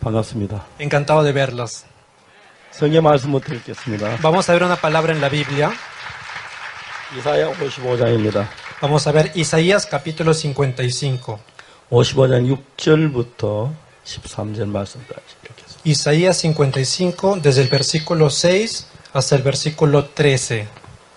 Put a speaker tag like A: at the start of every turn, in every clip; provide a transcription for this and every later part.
A: 반갑습니다.
B: Encantado de verlos.
A: 성경 말씀부터 읽겠습니다.
B: Vamos a ver una palabra en la Biblia.
A: 이사야 55장입니다.
B: Vamos a ver Isaías capítulo 55.
A: 55장 6절부터 13절 말씀까지 읽겠습니다.
B: Isaías 55 desde el versículo 6 hasta el versículo 13.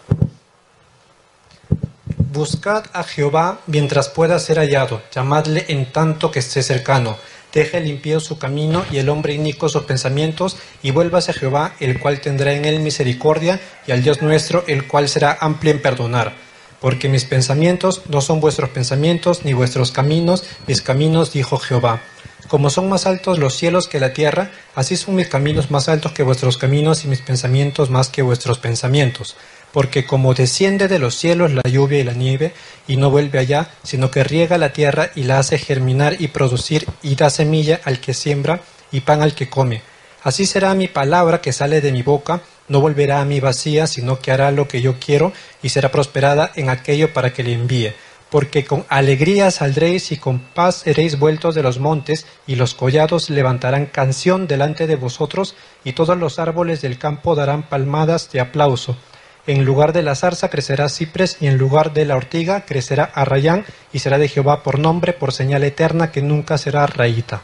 B: Buscad a Jehová mientras pueda ser hallado, llamadle en tanto que esté cercano. Deje el impío su camino y el hombre inicuo sus pensamientos, y vuélvase a Jehová, el cual tendrá en él misericordia, y al Dios nuestro, el cual será amplio en perdonar. Porque mis pensamientos no son vuestros pensamientos, ni vuestros caminos, mis caminos, dijo Jehová. Como son más altos los cielos que la tierra, así son mis caminos más altos que vuestros caminos, y mis pensamientos más que vuestros pensamientos. Porque como desciende de los cielos la lluvia y la nieve, y no vuelve allá, sino que riega la tierra y la hace germinar y producir, y da semilla al que siembra y pan al que come. Así será mi palabra que sale de mi boca, no volverá a mí vacía, sino que hará lo que yo quiero, y será prosperada en aquello para que le envíe. Porque con alegría saldréis y con paz seréis vueltos de los montes, y los collados levantarán canción delante de vosotros, y todos los árboles del campo darán palmadas de aplauso. En lugar de la zarza crecerá cipres, y en lugar de la ortiga crecerá arrayán, y será de Jehová por nombre, por señal eterna, que nunca será raíta.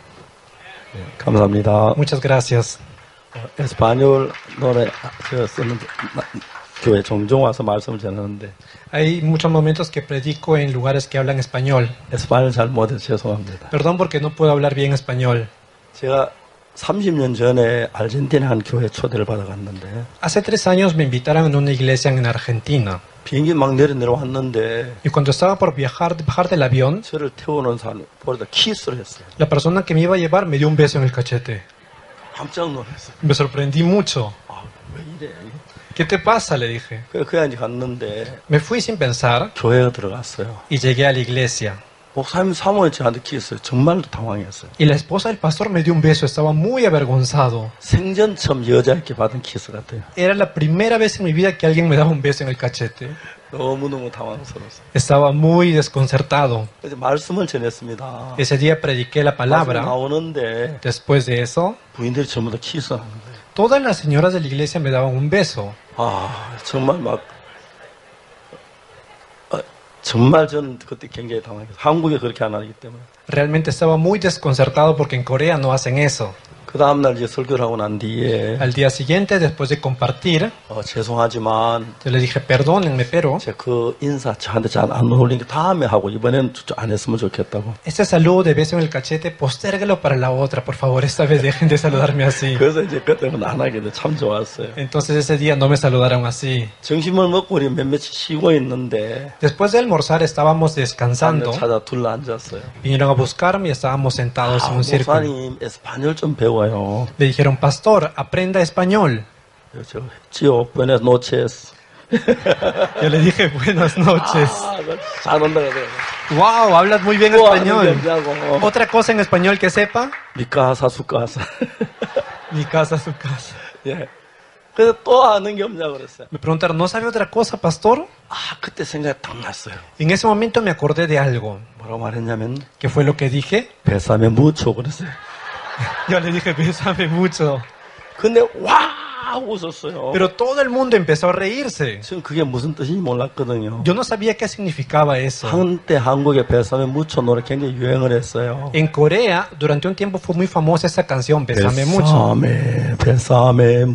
A: 감사합니다.
B: Muchas gracias.
A: 에스파뇰 노래 제가 쓰는 교회 종종 와서 말씀을 전하는데
B: Hay muchos momentos que predico en lugares que hablan español.
A: 에스파뇰 잘 못해서 죄송합니다.
B: Perdón porque no puedo hablar bien español.
A: 제가 30년 전에 아르헨티나 한 교회 초대를 받아갔는데
B: Hace 3 años me invitaron a una iglesia en Argentina.
A: 비행기 막 내려왔는데
B: Y cuando estaba por bajar del avión,
A: 저를 태우는 사람이 보다 키스를 했어요.
B: la persona que me iba a llevar me dio un beso en el cachete.
A: 깜짝 놀랐어요.
B: Me sorprendí mucho.
A: 아, 왜 이래?
B: ¿Qué te pasa?, le dije.
A: 그냥 이제 갔는데
B: Me fui sin pensar
A: 교회에 들어갔어요.
B: y llegué a la iglesia.
A: 목사님 사모님 저한테 키스했어요. 정말로 당황했어요.
B: Y la esposa del pastor me dio un beso. Estaba muy avergonzado.
A: 생전 처음 여자에게 받은 키스 같아요.
B: Era la primera vez en mi vida que alguien me daba un beso en el cachete.
A: 너무너무 당황스러웠어요.
B: Estaba muy desconcertado.
A: 그래서 말씀을 전했습니다.
B: Ese día prediqué la palabra.
A: 나오는데
B: Después de eso,
A: 부인들이 전부 다 키스하는 거예요.
B: todas las señoras de la iglesia me daban un beso.
A: 아, 정말 정말 저는 그때 굉장히 당황했어요. 한국에 그렇게 안 하기 때문에.
B: Realmente estaba muy desconcertado porque en Corea no hacen eso.
A: 그 다음날 이제 설교를 하고 난 뒤에
B: Al día siguiente, después de compartir,
A: 죄송하지만
B: yo le dije, perdónenme, pero
A: 제가 그 인사 저한테 잘 안 어울리니까 다음에 하고 이번에는 안 했으면 좋겠다고.
B: este saludo de beso en el cachete, postérguelo para la otra, por favor, esta vez dejen de saludarme así.
A: 그래서 이제 그때는 안 하게 돼. 참 좋았어요.
B: Entonces ese día no me saludaron así.
A: 점심을 먹고 우리 몇몇이 쉬고 있는데
B: Después de almorzar estábamos
A: 사람들
B: descansando.
A: 찾아 둘러 앉았어요.
B: Vinieron a buscarme y estábamos sentados en un círculo.
A: 목사님 에스파뇰 좀 배워요.
B: Le dijeron, pastor, aprenda español.
A: 저 했지요. buenas noches.
B: Yo le dije, buenas noches.
A: 잘한다 그래요.
B: Wow, hablas muy bien
A: 또
B: español.
A: 하는 게 없냐고.
B: Otra cosa en español que sepa.
A: Mi casa, su casa.
B: Mi casa, su casa.
A: 예. 그래서 또 하는 게 없냐고 그랬어요.
B: Me preguntaron, ¿no sabe otra cosa, pastor?
A: 아, 그때 생각이 딱 났어요.
B: En ese momento me acordé de algo.
A: 뭐라고 말했냐면
B: ¿Qué fue lo que dije?
A: 뱃삼에 무쳐 그랬어요.
B: Yo le dije, bésame mucho.
A: 근데 와 웃었어요.
B: Pero todo el mundo empezó a reírse.
A: 지금 그게 무슨 뜻인지 몰랐거든요.
B: Yo no sabía qué significaba eso.
A: 한때 한국에 뱃삼에 무쳐 노래 굉장히 유행을 했어요.
B: En Corea, durante un tiempo fue muy famosa esa canción, Bésame mucho.
A: 뱃삼에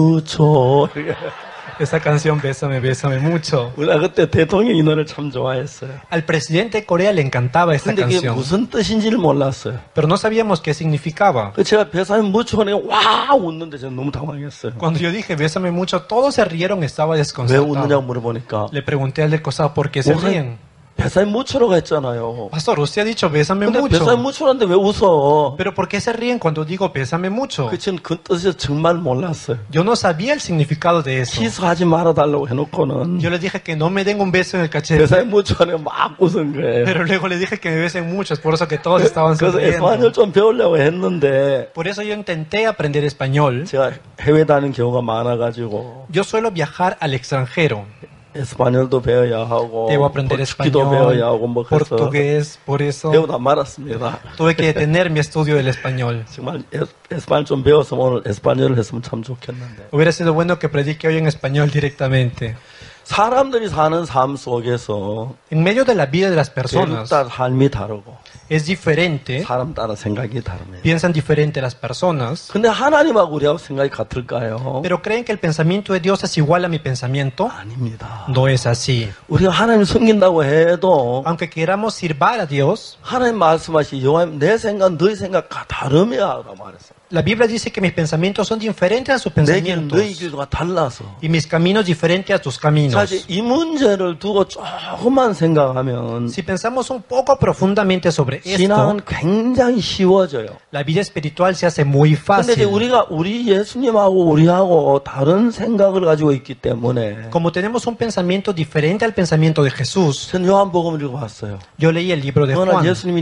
A: 무쳐.
B: Esa canción, Bésame, bésame mucho.
A: 우리가 그때 대통령이 이 노래를 참 좋아했어요.
B: Al presidente de Corea le encantaba esta
A: 근데 그게
B: canción,
A: 무슨 뜻인지를 몰랐어요.
B: pero no sabíamos qué significaba.
A: 제가 뱃삼에 무쳐 하니까 와 웃는데 저는 너무 당황했어요.
B: Cuando yo dije, Bésame mucho, todos se rieron, estaba
A: 왜 웃느냐고
B: desconcertado.
A: 물어보니까
B: Le pregunté al del costado, ¿por qué se ríen?
A: 뱃삼에 무쳐라고 했잖아요.
B: Pastor, usted ha dicho, Bésame
A: 근데
B: mucho.
A: 뱃삼에 무쳐라는데 왜 웃어?
B: Pero ¿por qué se ríen cuando digo, Bésame mucho?
A: 저는 그 뜻을 정말 몰랐어요.
B: Yo no sabía el significado de eso.
A: 키스하지 말아달라고 해놓고는
B: Yo le dije que no me den un beso en el cachete,
A: 뱃삼에 무쳐하니까 막 웃은 거예요.
B: pero luego le dije que me besen mucho, es por eso que todos estaban
A: 그래서 에스파뇰
B: sonriendo.
A: 좀 배우려고 했는데
B: Por eso yo intenté aprender español.
A: 제가 해외 다니는 경우가 많아가지고
B: Yo suelo viajar al extranjero.
A: 에스파뇰도 배워야 하고
B: Debo aprender
A: 포르투기도
B: español,
A: 배워야 하고 뭐 그래서
B: portugués, por eso
A: 배우다 말았습니다.
B: tuve que detener mi estudio del español.
A: 정말 에스파뇰 좀 배웠으면 오늘 에스파뇰을 했으면 참 좋겠는데.
B: Hubiera sido bueno que predique hoy en español directamente.
A: 사람들이 사는 삶 속에서
B: En medio de la vida de las personas
A: 따라 삶이 다르고
B: es diferente,
A: 사람 따라 생각이 다릅니다.
B: piensan diferente las personas,
A: 근데 하나님하고 우리하고 생각이 같을까요?
B: pero creen que el pensamiento de Dios es igual a mi pensamiento.
A: 아닙니다.
B: No es así.
A: 우리가 하나님 섬긴다고 해도
B: Aunque queramos sirvar a Dios,
A: 하나님 말씀하시 여호와님 내 생각 너희 생각 다르며라고 말했어요.
B: la Biblia dice que mis pensamientos son diferentes a sus
A: 내 길, 너희
B: pensamientos
A: 길과 달라서.
B: y mis caminos diferentes a tus caminos.
A: 사실 이 문제를 두고 조금만 생각하면
B: Si pensamos un poco profundamente sobre esto,
A: 신앙은 굉장히 쉬워져요.
B: la vida espiritual se hace muy
A: 근데 이제
B: fácil.
A: 우리 예수님하고 우리하고 다른 생각을 가지고 있기 때문에
B: Como tenemos un pensamiento diferente al pensamiento de Jesús,
A: 전 요한복음을 읽어봤어요.
B: yo leí el libro de
A: 그러나
B: Juan.
A: 예수님이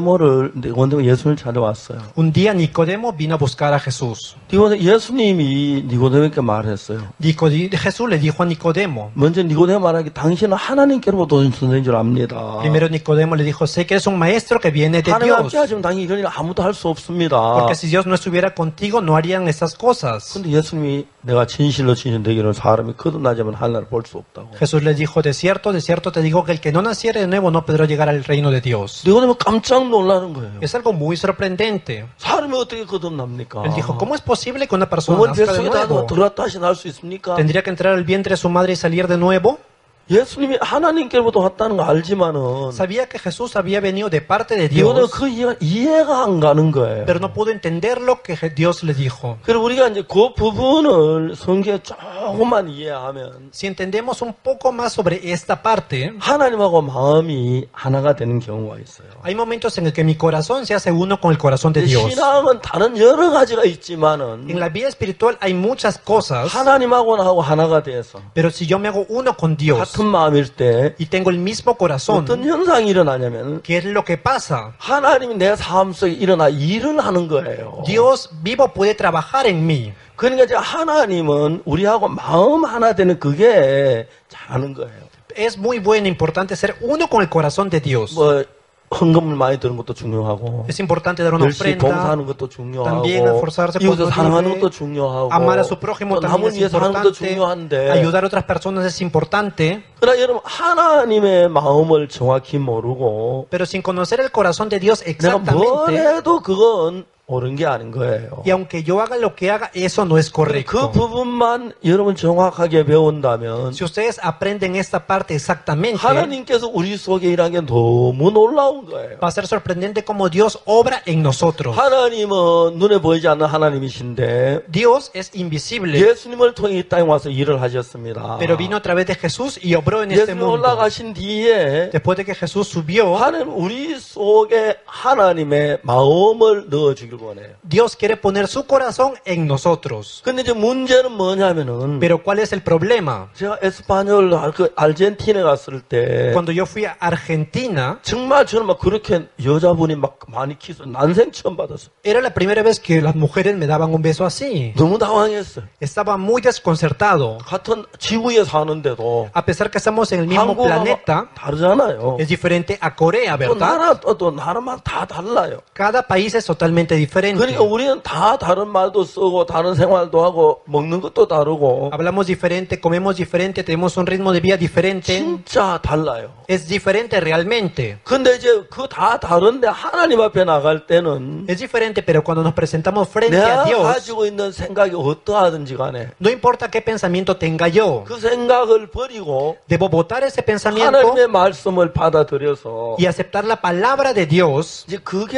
A: 니고데모 예수님을 찾아왔어요.
B: Un día Nicodemo vino a buscar a Jesús.
A: 예수님이 니고데모에게 말했어요.
B: Jesús le dijo a Nicodemo.
A: 먼저 니고데모 말하기 당신은 하나님께로부터 온 선생인 줄 압니다.
B: Primero Nicodemo le dijo, sé que eres un maestro que viene de
A: 하나님
B: Dios.
A: 함께 하시면 당연히 이런 일 아무도 할 수 없습니다.
B: Porque si Dios no estuviera contigo, no harían esas cosas.
A: 근데 예수님이 내가 진실로 진실되기를 사람이 거듭나자면 하나님을 볼 수 없다고.
B: Jesús le dijo, de cierto te digo que el que no naciere de nuevo no podrá llegar al reino de Dios.
A: 니고데모 깜짝 놀라는 거예요.
B: Es algo muy sorprendente.
A: 사람이 어떻게 거듭납니까?
B: Él dijo, ¿cómo es posible que una persona
A: 어머니
B: nazca de
A: 뱃속에
B: nuevo?
A: 들어갔다 다시 나올 수 있습니까?
B: ¿Tendría que entrar al vientre de su madre y salir de nuevo?
A: 예수님이 하나님께로부터 왔다는 거 알지만은
B: Sabía que Jesús había venido de parte de
A: 니고데모
B: Dios,
A: 그 이해가 안 가는 거예요.
B: pero no pudo entender lo que Dios le dijo.
A: 그래서 우리가 이제 그 부분을 성경에 조금만 이해하면
B: Si entendemos un poco más sobre esta parte,
A: 하나님하고 마음이 하나가 되는 경우가 있어요.
B: hay momentos en el que mi corazón se hace uno con el corazón de Dios.
A: 신앙은 다른 여러 가지가 있지만은
B: En la vida espiritual hay muchas cosas,
A: 하나님하고 나하고 하나가 돼서
B: pero si yo me hago uno con Dios
A: 같은 마음일 때
B: y tengo el mismo corazón,
A: 어떤 현상이 일어나냐면
B: ¿qué es lo que pasa?
A: 하나님이 내 삶 속에 일어나 일을 하는 거예요.
B: Dios vivo puede trabajar en mí.
A: 그러니까 이제 하나님은 우리하고 마음 하나 되는 그게 잘하는 거예요.
B: Es muy bueno, importante ser uno con el corazón de Dios.
A: 뭐 헌금을 많이 드는 것도 중요하고
B: Es importante dar una
A: 열심히
B: ofrenda,
A: 봉사하는 것도 중요하고
B: también esforzarse por
A: 이웃을
B: lo
A: 사랑하는
B: libre,
A: 것도 중요하고
B: amar a su prójimo
A: 또
B: también
A: 남을
B: es
A: 위해서 하는 것도
B: importante,
A: 중요한데
B: ayudar a otras personas es importante,
A: 그러나 여러분 하나님의 마음을 정확히 모르고
B: pero sin conocer el corazón de Dios
A: 내가 뭘
B: exactamente,
A: 해도 그건 옳은 게 아닌 거예요.
B: y aunque yo haga lo que haga, eso no es
A: 그
B: correcto.
A: 부분만 여러분 정확하게 배운다면
B: Si ustedes aprenden esta parte exactamente,
A: 하나님께서 우리 속에 일하는 게 너무 놀라운 거예요.
B: va a ser sorprendente cómo Dios obra en nosotros.
A: 하나님은 눈에 보이지 않는 하나님이신데
B: Dios es invisible,
A: 예수님을 통해 이 땅에 와서 일을 하셨습니다.
B: pero vino a través de Jesús y obró en este
A: 예수님
B: mundo.
A: 올라가신 뒤에
B: Después de que Jesús subió,
A: 하나님 우리 속에 하나님의 마음을 넣어주길 원해요.
B: Dios quiere poner su corazón en nosotros.
A: 근데 이제 문제는 뭐냐면은
B: Pero ¿cuál es el problema?
A: 제가 에스파뇰 그 아르헨티나에 갔을 때
B: Cuando yo fui a Argentina,
A: 정말 저는 막 그렇게 여자분이 막 많이 키스 난생 처음 받았어요.
B: era la primera vez que las mujeres me daban un beso así.
A: 너무 당황했어요.
B: Estaba muy desconcertado.
A: 같은 지구에 사는데도
B: A pesar que estamos en el mismo
A: 한국하고
B: planeta,
A: 다르잖아요.
B: es diferente a Corea,
A: 또
B: ¿verdad?
A: 또 나라마다 다 달라요.
B: Cada país es totalmente diferente.
A: 그러니까 우리는 다 다른 말도 쓰고 다른 생활도 하고 먹는 것도 다르고
B: Hablamos diferente, comemos diferente, tenemos un ritmo de vida diferente.
A: 진짜 달라요.
B: Es diferente realmente.
A: 근데 이제 그 다 다른데 하나님 앞에 나갈 때는
B: Es diferente, pero cuando nos presentamos frente a
A: 내가
B: Dios,
A: 가지고 있는 생각이 어떠하든지 간에
B: no importa qué pensamiento tenga yo,
A: 그 생각을 버리고
B: debo votar ese pensamiento
A: 하나님의 말씀을 받아들여서
B: y aceptar la palabra de Dios.
A: 이제 그게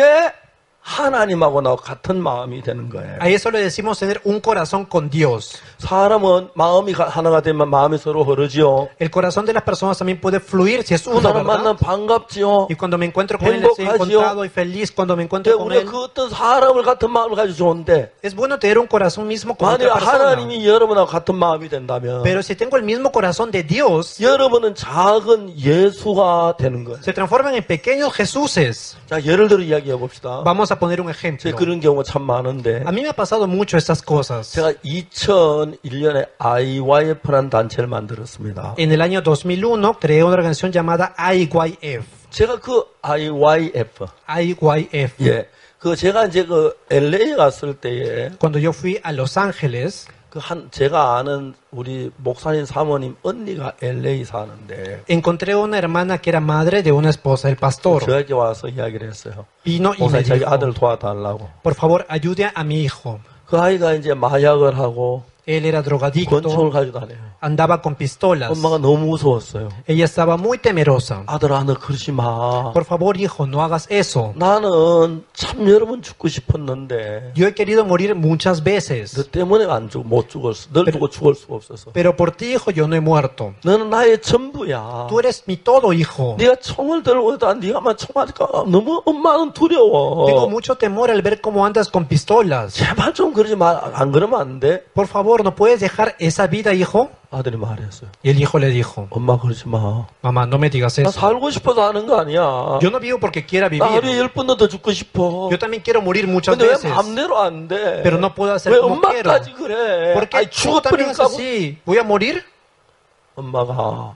A: 하나님하고 나하고 같은 마음이 되는 거예요.
B: A eso le decimos tener un corazón con Dios.
A: 사람은 마음이 하나가 되면 마음이 서로 흐르지요.
B: El corazón de las personas también puede fluir si es
A: 그
B: uno,
A: 사람
B: ¿verdad?
A: 만나면 반갑지요.
B: Y cuando me encuentro con él, estoy
A: 행복하지요.
B: encontrado y feliz cuando me
A: 근데
B: encuentro con
A: 우리가
B: él.
A: 그 어떤 사람을 같은 마음을 가지고 좋은데
B: Es bueno tener un corazón mismo con
A: 만약
B: otra persona.
A: 하나님이 여러분하고 같은 마음이 된다면
B: Pero si tengo el mismo corazón de Dios,
A: 여러분은 작은 예수가 되는 거예요.
B: se transforman en pequeños Jesuses.
A: 자, 예를 들어 이야기해 봅시다.
B: Vamos a poner un
A: 제
B: ejemplo.
A: 그런 경우가 참 많은데
B: A mí me ha pasado mucho estas cosas.
A: 제가 2001년에 IYF라는 단체를 만들었습니다.
B: En el año 2001 creé una organización llamada IYF.
A: 제가 그 IYF
B: IYF.
A: 예. 제가 이제 LA 갔을 때에
B: Cuando yo fui a Los Ángeles,
A: 제가 아는 우리 목사님 사모님 언니가 LA 사는데
B: encontré una hermana que era madre de una esposa del pastor.
A: 저에게 와서 이야기를 했어요.
B: Vino y me
A: 목사님 자기
B: dijo,
A: 아들 도와달라고.
B: por favor, ayude a mi hijo.
A: 그 아이가 이제 마약을 하고
B: Él era drogadicto,
A: 권총을 가지고 다녀요.
B: andaba con pistolas.
A: 엄마가 너무 무서웠어요.
B: Ella estaba muy temerosa.
A: 아들아 너 그러지 마.
B: Por favor, hijo, no hagas eso.
A: 나는 참 여러 번 죽고 싶었는데
B: Yo he querido morir muchas
A: 너
B: veces,
A: 때문에 못 죽었어. 널 두고 죽을 수가 없어서.
B: pero por ti, hijo, yo no he muerto.
A: 너는 나의 전부야.
B: Tú eres mi todo, hijo.
A: 네가 총을 들고 있다. 네가만 총하니까 너무 엄마는 두려워.
B: Tengo mucho temor al ver cómo andas con pistolas.
A: 제발 좀 그러지 마. 안 그러면 안 돼.
B: Por favor, ¿no puedes dejar esa vida, hijo?
A: 아들이 말했어요.
B: Y el hijo le dijo,
A: 엄마 그러지 마.
B: mamá, no me digas
A: 나
B: eso.
A: 살고 싶어서 하는 거 아니야.
B: Yo no vivo porque quiera
A: 나 하루에
B: vivir.
A: 10번도 더 죽고 싶어.
B: Yo también quiero morir muchas
A: 근데 왜
B: veces.
A: 맘대로 안 돼?
B: Pero no puedo hacer
A: 왜
B: como quiero.
A: 엄마까지 그래?
B: ¿Por qué
A: 아니,
B: tú también es
A: 죽어버릴까?
B: así? ¿Voy a morir?
A: 엄마가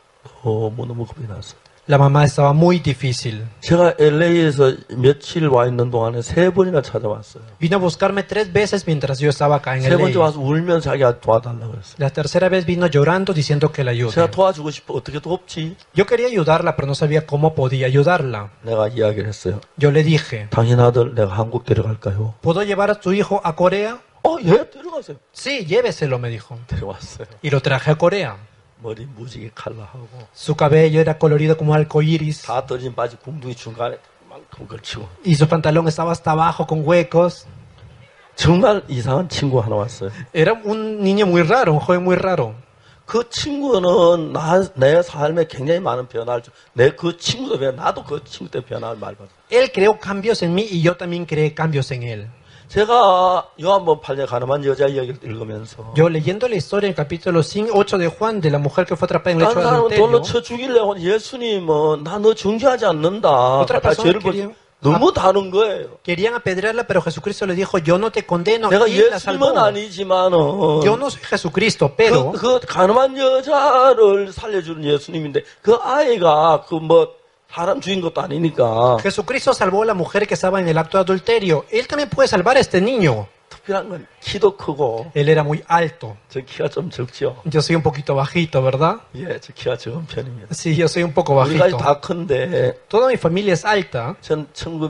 A: 너무 겁이 났어.
B: La mamá estaba muy difícil.
A: 제가 LA에서 며칠 와 있는 동안에 3번이나 찾아왔어요.
B: Vino a buscarme 3 veces mientras yo estaba acá en
A: 세 번째
B: LA.
A: 와서 울면서 자기가 도와달라고 그랬어요.
B: La tercera vez vino llorando diciendo que la
A: 제가
B: ayude.
A: 도와주고 싶어. 어떻게 돕지?
B: Yo quería ayudarla, pero no sabía cómo podía ayudarla.
A: 내가 이야기를 했어요.
B: Yo le dije,
A: 당신 아들 내가 한국 데려갈까요?
B: ¿puedo llevar a tu hijo a Corea?
A: 예, 데려가세요.
B: Sí, lléveselo, me dijo.
A: 데려왔어요.
B: Y lo traje a Corea.
A: 머리 무지개 칼라하고
B: Su cabello era colorido como arcoíris
A: 다 떨어진 바지 궁둥이 중간에 만큼 걸치고
B: y su pantalón estaba hasta abajo con huecos.
A: 정말 이상한 친구 하나 왔어요.
B: Era un niño muy raro, un joven muy raro.
A: 그 친구는 내 삶에 굉장히 많은 변화를 그 친구도 나도 그 친구 때문에 변화를 많이 받았어요.
B: Él creó cambios en mí y yo también creé cambios en él.
A: 제가 요한복음 8장 가늠한 여자 이야기를 읽으면서
B: Yo leyendo la historia en el capítulo 8 de Juan de la mujer que fue atrapada en el
A: 딴
B: hecho de
A: 사람은 돌로
B: adulterio,
A: 쳐 죽이려고 예수님은 나 너 정죄하지 않는다.
B: Otra
A: 다
B: persona
A: 죄를
B: quería-
A: 너무 다른 거예요.
B: querían apedrearla, pero Jesucristo le dijo, yo no te condeno
A: 내가
B: y la salvó.
A: 예수님은 아니지만은
B: Yo no soy Jesucristo, pero
A: 그 가늠한 여자를 살려주는 예수님인데 그 아이가 사람 죽인 것도 아니니까
B: Jesucristo salvó a la mujer que estaba en el acto de adulterio. Él también puede salvar a este niño.
A: 특별한 건 키도 크고
B: Él era muy alto.
A: 저 키가 좀 적죠.
B: Yo soy un poquito bajito, ¿verdad?
A: 예, 저 키가 적은 편입니다.
B: Sí, yo soy un poco
A: 우리가
B: bajito.
A: 다 큰데
B: Toda mi familia es alta.
A: 전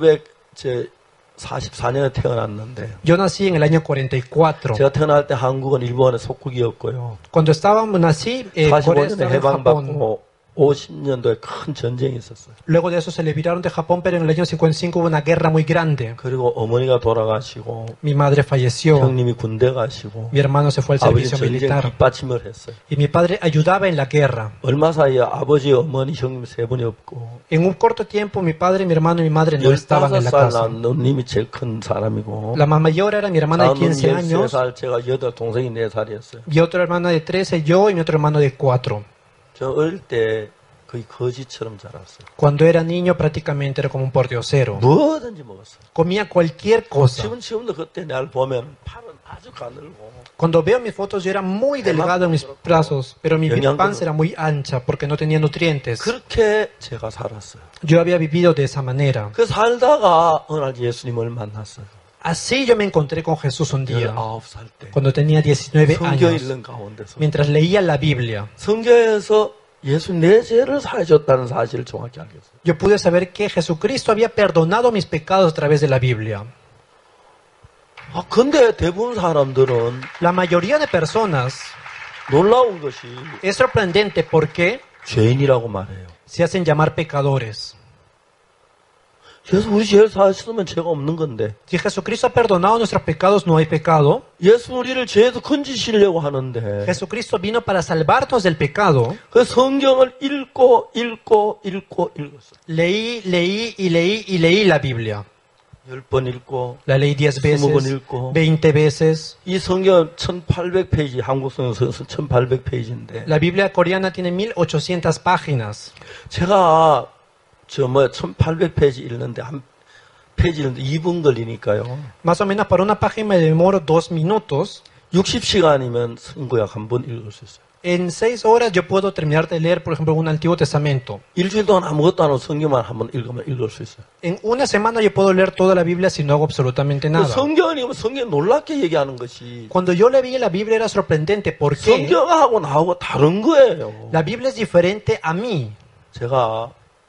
A: 1944년에 태어났는데
B: Yo nací en el año 44.
A: 제가 태어날 때 한국은 일본의 속국이었고요.
B: Cuando estábamos, nací, Corea
A: 45년에
B: estaba en Japón.
A: 해방받고 50년도에 큰 전쟁이 있었어요.
B: Luego de eso se liberaron de Japón, pero en el año 55 hubo una guerra muy grande.
A: 그리고 어머니가 돌아가시고
B: Mi madre falleció.
A: 형님이 군대 가시고
B: Mi hermano se fue al
A: 아버지
B: servicio
A: 전쟁
B: militar.
A: 뒷받침을 했어요.
B: Y mi padre ayudaba en la guerra.
A: 얼마 사이에 아버지, 어머니, 형님 세 분이 없고
B: En un corto tiempo, mi padre, mi hermano y mi madre no estaban en la
A: 15살
B: casa.
A: 난 누님이 제일 큰 사람이고
B: La más mayor era mi hermana de
A: 다음은
B: 15 años
A: 13살, 제가 8, 동생이 4살이었어요.
B: y otra hermana de 13, yo y mi otro hermano de 4.
A: 저 어릴 때 거의 거지처럼 자랐어요.
B: Cuando era niño prácticamente era como un pordiosero.
A: 뭐든지 먹었어요.
B: Comía cualquier cosa.
A: 지금도 그때 날 보면 팔은 아주 가늘고
B: Cuando veo mis fotos yo era muy delgado en mis brazos, pero mi panza era muy ancha porque no tenía nutrientes.
A: 그렇게 제가 살았어요.
B: Yo había vivido de esa manera.
A: 그 살다가 어느 날 예수님을 만났어요.
B: Así yo me encontré con Jesús un día,
A: 19살 때
B: cuando tenía 19
A: 성경
B: años,
A: 읽는 가운데서
B: mientras leía la Biblia.
A: 성경에서 예수 내 죄를 사해줬다는 사실을 정확히 알겠어요.
B: Yo pude saber que Jesucristo había perdonado mis pecados a través de la Biblia.
A: 근데 대부분 사람들은
B: La mayoría de personas
A: 놀라운 것이
B: es sorprendente porque
A: 죄인이라고 말해요.
B: se hacen llamar pecadores.
A: 예수 우리 죄를 사하셨으면 죄가 없는 건데
B: Si Jesucristo ha perdonado nuestros pecados, no hay pecado.
A: 예수 우리를 죄에서 건지시려고 하는데
B: Jesucristo vino para salvarnos del pecado.
A: 그 성경을 읽었어요.
B: Leí la Biblia.
A: 10번 읽고
B: La leí 10 veces,
A: 20번 읽고
B: 20 veces.
A: 이 성경 1800페이지 한국 성경 1800페이지인데
B: La Biblia coreana tiene 1800 páginas.
A: 제가 1800페이지 읽는데 페이지는 2분 걸리니까요.
B: Más o menos para una página me demoro 2 minutos.
A: 60시간이면 성구약 한 번 읽을 수 있어요.
B: En 6 horas yo puedo terminar de leer, por ejemplo, un Antiguo Testamento.
A: 일주일 동안 아무것도 안 하고 성경만 한번 읽으면 읽을 수 있어요.
B: En una semana yo puedo leer toda la Biblia si no hago absolutamente nada.
A: 성경이면 성경 놀랍게 얘기하는 것이
B: Cuando yo leí la Biblia era sorprendente porque
A: 성경하고 나하고 다른 거예요.
B: la Biblia es diferente a mí.
A: 제가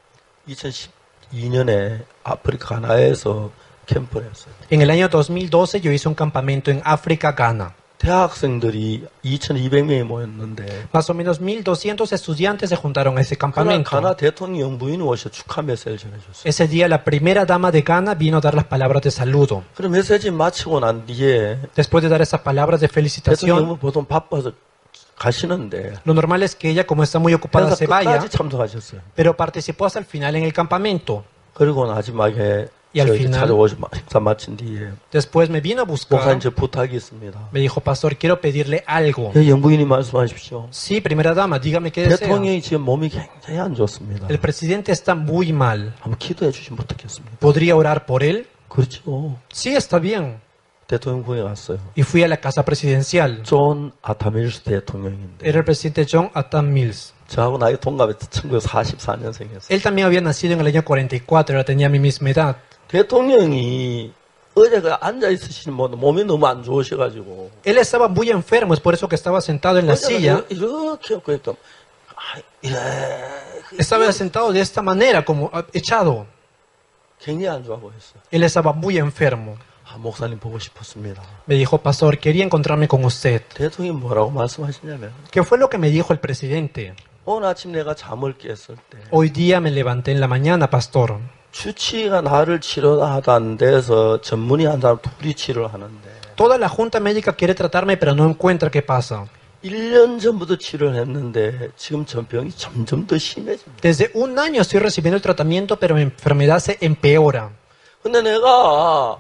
A: 2012년에 아프리카 가나에서 캠프를 했어요.
B: En el año 2012 yo hice un campamento en África, Ghana.
A: 대학생들이 2,200명이 모였는데
B: Más o menos 1,200 estudiantes se juntaron a ese
A: 그날
B: campamento.
A: 가나 대통령 부인이 오셔 축하 메시지를 전해줬어요.
B: Ese día la primera dama de Ghana vino a dar las palabras de saludo.
A: 그럼 메시지 마치고 난 뒤에
B: Después de dar esas palabras de felicitación,
A: 대통령은 보통 바빠서 가시는데
B: lo normal es que ella, como está muy ocupada,
A: 그래서
B: se vaya,
A: 끝까지 참석하셨어요.
B: pero participó hasta el final en el campamento.
A: 그리고 마지막에
B: Y al
A: 저희
B: final-
A: 찾아오셔 행사 마친 뒤에
B: Después me vino a buscar,
A: 목사님 저 부탁이 있습니다.
B: me dijo, pastor, quiero pedirle algo.
A: 예, 영부인이 말씀하십시오.
B: Sí, primera dama, dígame qué desea.
A: 대통령이 지금 몸이 굉장히 안 좋습니다.
B: El presidente está muy mal.
A: 한번 기도해 주시면 어떻겠습니까?
B: ¿Podría orar por él?
A: 그렇죠.
B: Sí, está bien.
A: 대통령 부에 갔어요.
B: Y fui a la casa presidencial.
A: 존 아타밀스 대통령인데
B: Era el presidente John Atam Mills.
A: 저하고 나이 동갑에서 1944년생이었어요.
B: Él también había nacido en el año 44, ahora tenía mi misma edad.
A: 대통령이 어제 그 앉아 있으시는 분 몸이 너무 안 좋으셔가지고
B: Él estaba muy enfermo, es por eso que estaba sentado en la silla.
A: 이렇게 그러니까 이래
B: Estaba sentado de esta manera, como echado.
A: 굉장히 안 좋아 보였어요.
B: Él estaba muy enfermo.
A: 아, 목사님 보고 싶었습니다.
B: Me dijo, pastor, quería encontrarme con usted.
A: 대통령이 뭐라고 말씀하시냐면
B: ¿Qué fue lo que me dijo el presidente?
A: 오늘 아침 내가 잠을 깼을 때
B: Hoy día me levanté en la mañana, pastor.
A: 주치의가 나를 치료하던 데서 전문의 한 사람 둘이 치료를 하는데
B: Toda la junta médica quiere tratarme, pero no encuentra qué pasa.
A: 1년 전부터 치료를 했는데 지금 전 병이 점점 더 심해집니다.
B: Desde un año estoy recibiendo el tratamiento, pero mi enfermedad se empeora.
A: 근데 내가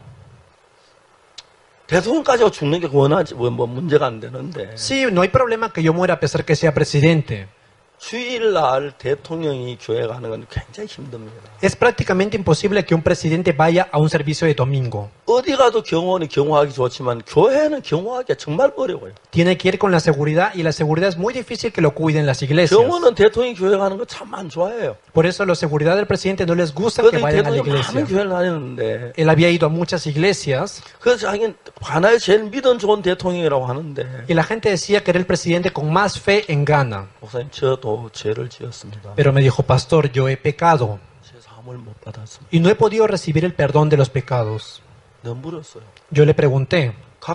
A: 대통령까지 죽는 게 원하지 뭐 문제가 안 되는데
B: Sí, no hay problema que yo muera a pesar que sea presidente.
A: 주일날 대통령이 교회 가는 건 굉장히 힘듭니다.
B: Es prácticamente imposible que un presidente vaya a un servicio de domingo.
A: 어디 가도 경호원이 경호하기 좋지만 교회는 경호하기가 정말 어려워요.
B: Tiene que ir con la seguridad y la seguridad es muy difícil que lo cuiden las iglesias.
A: 경호는 대통령이 교회 가는 거 참 안 좋아해요.
B: Por eso la seguridad del presidente no les gusta que
A: 그래도 이
B: vayan a la
A: 대통령이 많은
B: iglesia.
A: 교회를 다니는데
B: Él había ido a muchas iglesias
A: 그래서 자기는 하나의 제일 믿음 좋은 대통령이라고 하는데
B: y la gente decía que era el presidente con más fe en Ghana.
A: 목사님 저도 죄를 지었습니다.
B: Pero me dijo, pastor, yo he pecado
A: 제 사함을 못 받았습니다.
B: y no he podido recibir el perdón de los pecados.
A: 내가 물었어요.
B: Yo le pregunté,